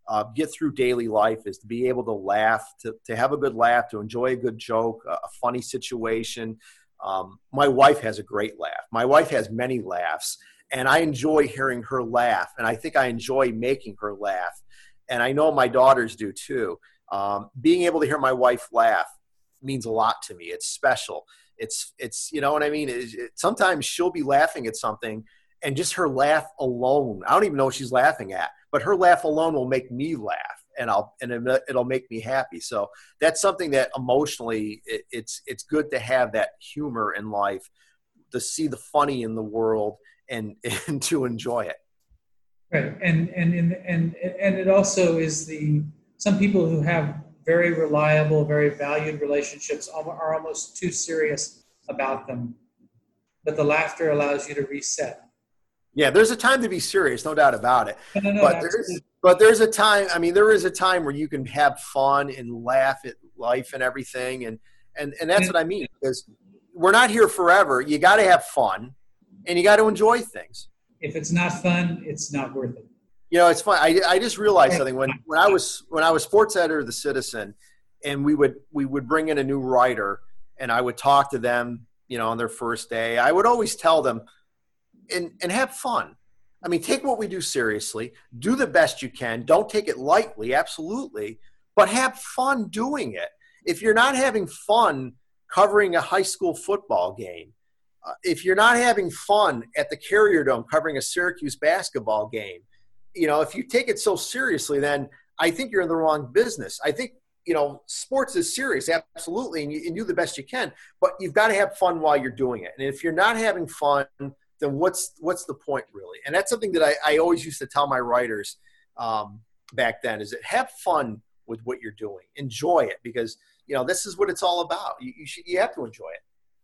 uh, get through daily life is to be able to laugh, to, to have a good laugh, to enjoy a good joke, a, a funny situation. Um, my wife has a great laugh. My wife has many laughs, and I enjoy hearing her laugh, and I think I enjoy making her laugh. And I know my daughters do too. Um, being able to hear my wife laugh means a lot to me. It's special. It's, it's, you know what I mean? It, it, sometimes she'll be laughing at something, and just her laugh alone, I don't even know what she's laughing at, but her laugh alone will make me laugh, and I'll, and it, it'll make me happy. So that's something that emotionally it, it's, it's good to have that humor in life, to see the funny in the world, and, and to enjoy it. Right. And, and, and, and, and it also is the, some people who have very reliable, very valued relationships are almost too serious about them, but the laughter allows you to reset. Yeah, there's a time to be serious, no doubt about it. No, no, no, but there's, but there's a time, I mean, there is a time where you can have fun and laugh at life and everything. And, and, and that's what I mean, because we're not here forever. You got to have fun, and you got to enjoy things. If it's not fun, it's not worth it. You know, it's fun. I, I just realized something when, when I was, when I was sports editor of the Citizen, and we would, we would bring in a new writer, and I would talk to them, you know, on their first day. I would always tell them, and, and have fun. I mean, take what we do seriously, do the best you can. Don't take it lightly. Absolutely. But have fun doing it. If you're not having fun covering a high school football game, uh, if you're not having fun at the Carrier Dome covering a Syracuse basketball game, you know, if you take it so seriously, then I think you're in the wrong business. I think, you know, sports is serious, absolutely, and you, and do the best you can, but you've got to have fun while you're doing it. And if you're not having fun, then what's what's the point, really? And that's something that I, I always used to tell my writers um, back then, is that have fun with what you're doing. Enjoy it, because, you know, this is what it's all about. You, you, should, you have to enjoy it.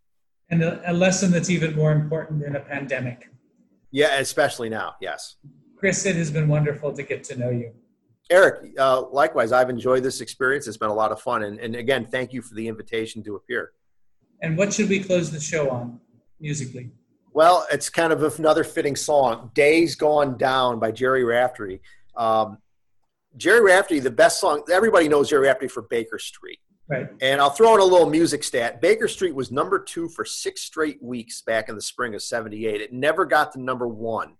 And a, a lesson that's even more important in a pandemic. Yeah, especially now, yes. Chris, it has been wonderful to get to know you. Eric, uh, likewise, I've enjoyed this experience. It's been a lot of fun. And, and again, thank you for the invitation to appear. And what should we close the show on musically? Well, it's kind of another fitting song, Days Gone Down by Jerry Raftery. Um, Jerry Raftery, the best song, everybody knows Jerry Raftery for Baker Street. Right. And I'll throw in a little music stat. Baker Street was number two for six straight weeks back in the spring of seventy-eight. It never got to number one.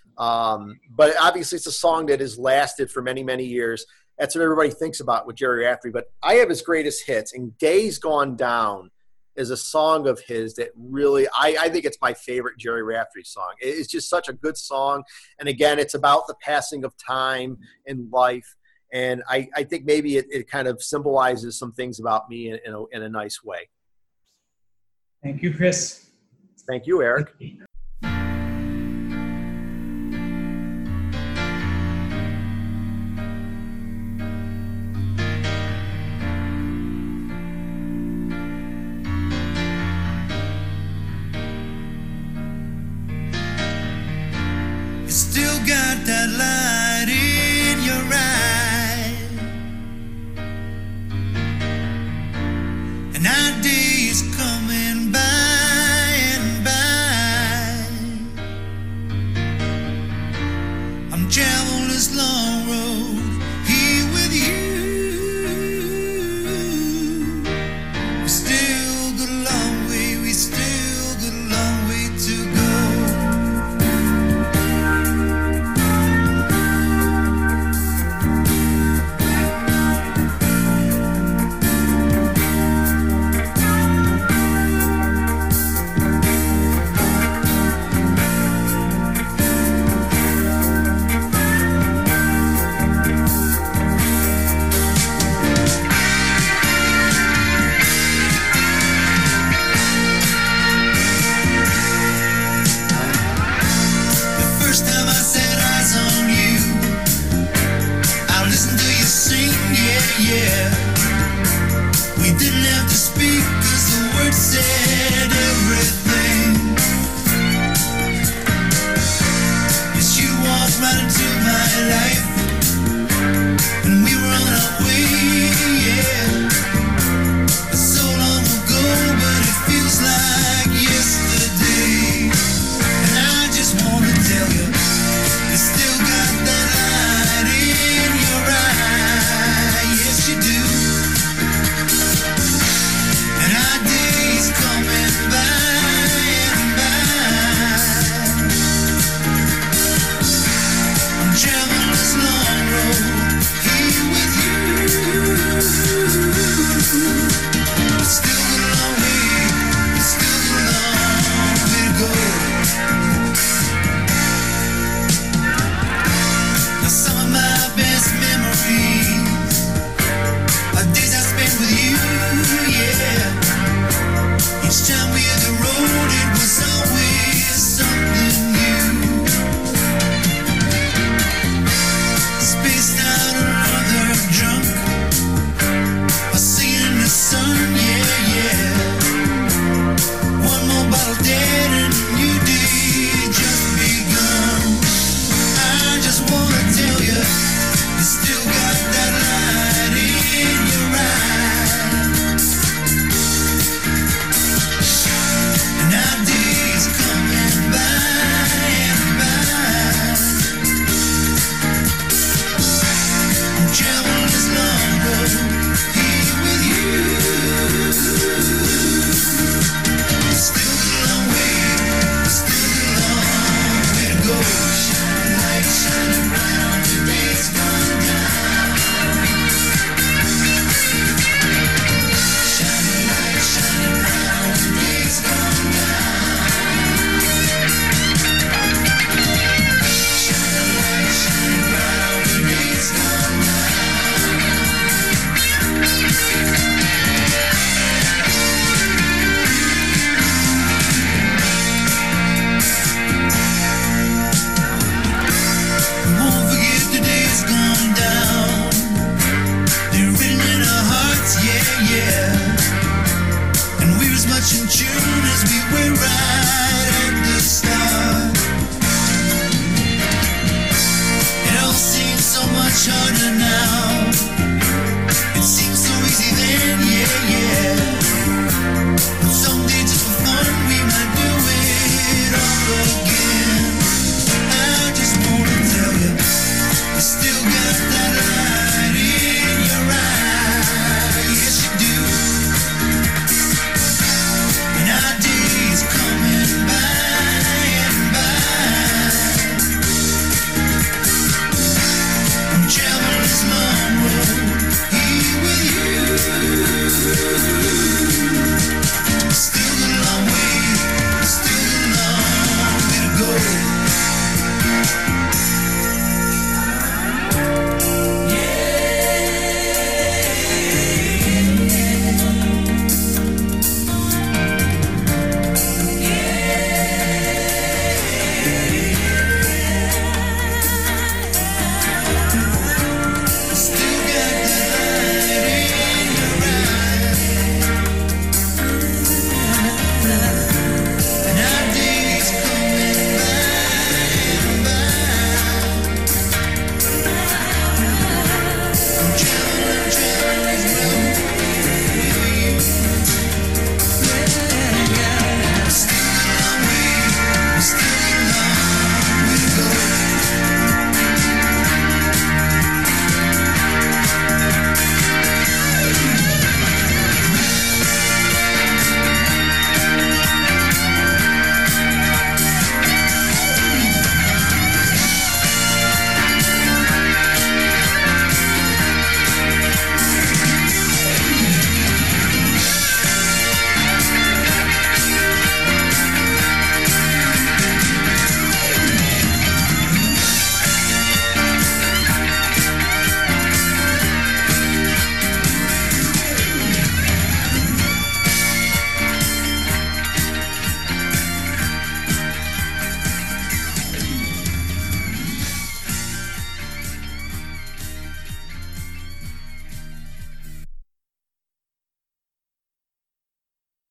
Um, but obviously it's a song that has lasted for many, many years. That's what everybody thinks about with Jerry Raftery. But I have his greatest hits, and Days Gone Down is a song of his that really, I, I think it's my favorite Jerry Raftery song. It's just such a good song. And again, it's about the passing of time in life. And I, I think maybe it, it kind of symbolizes some things about me in, in, a, in a nice way. Thank you, Chris. Thank you, Eric. You still got that light in your eyes.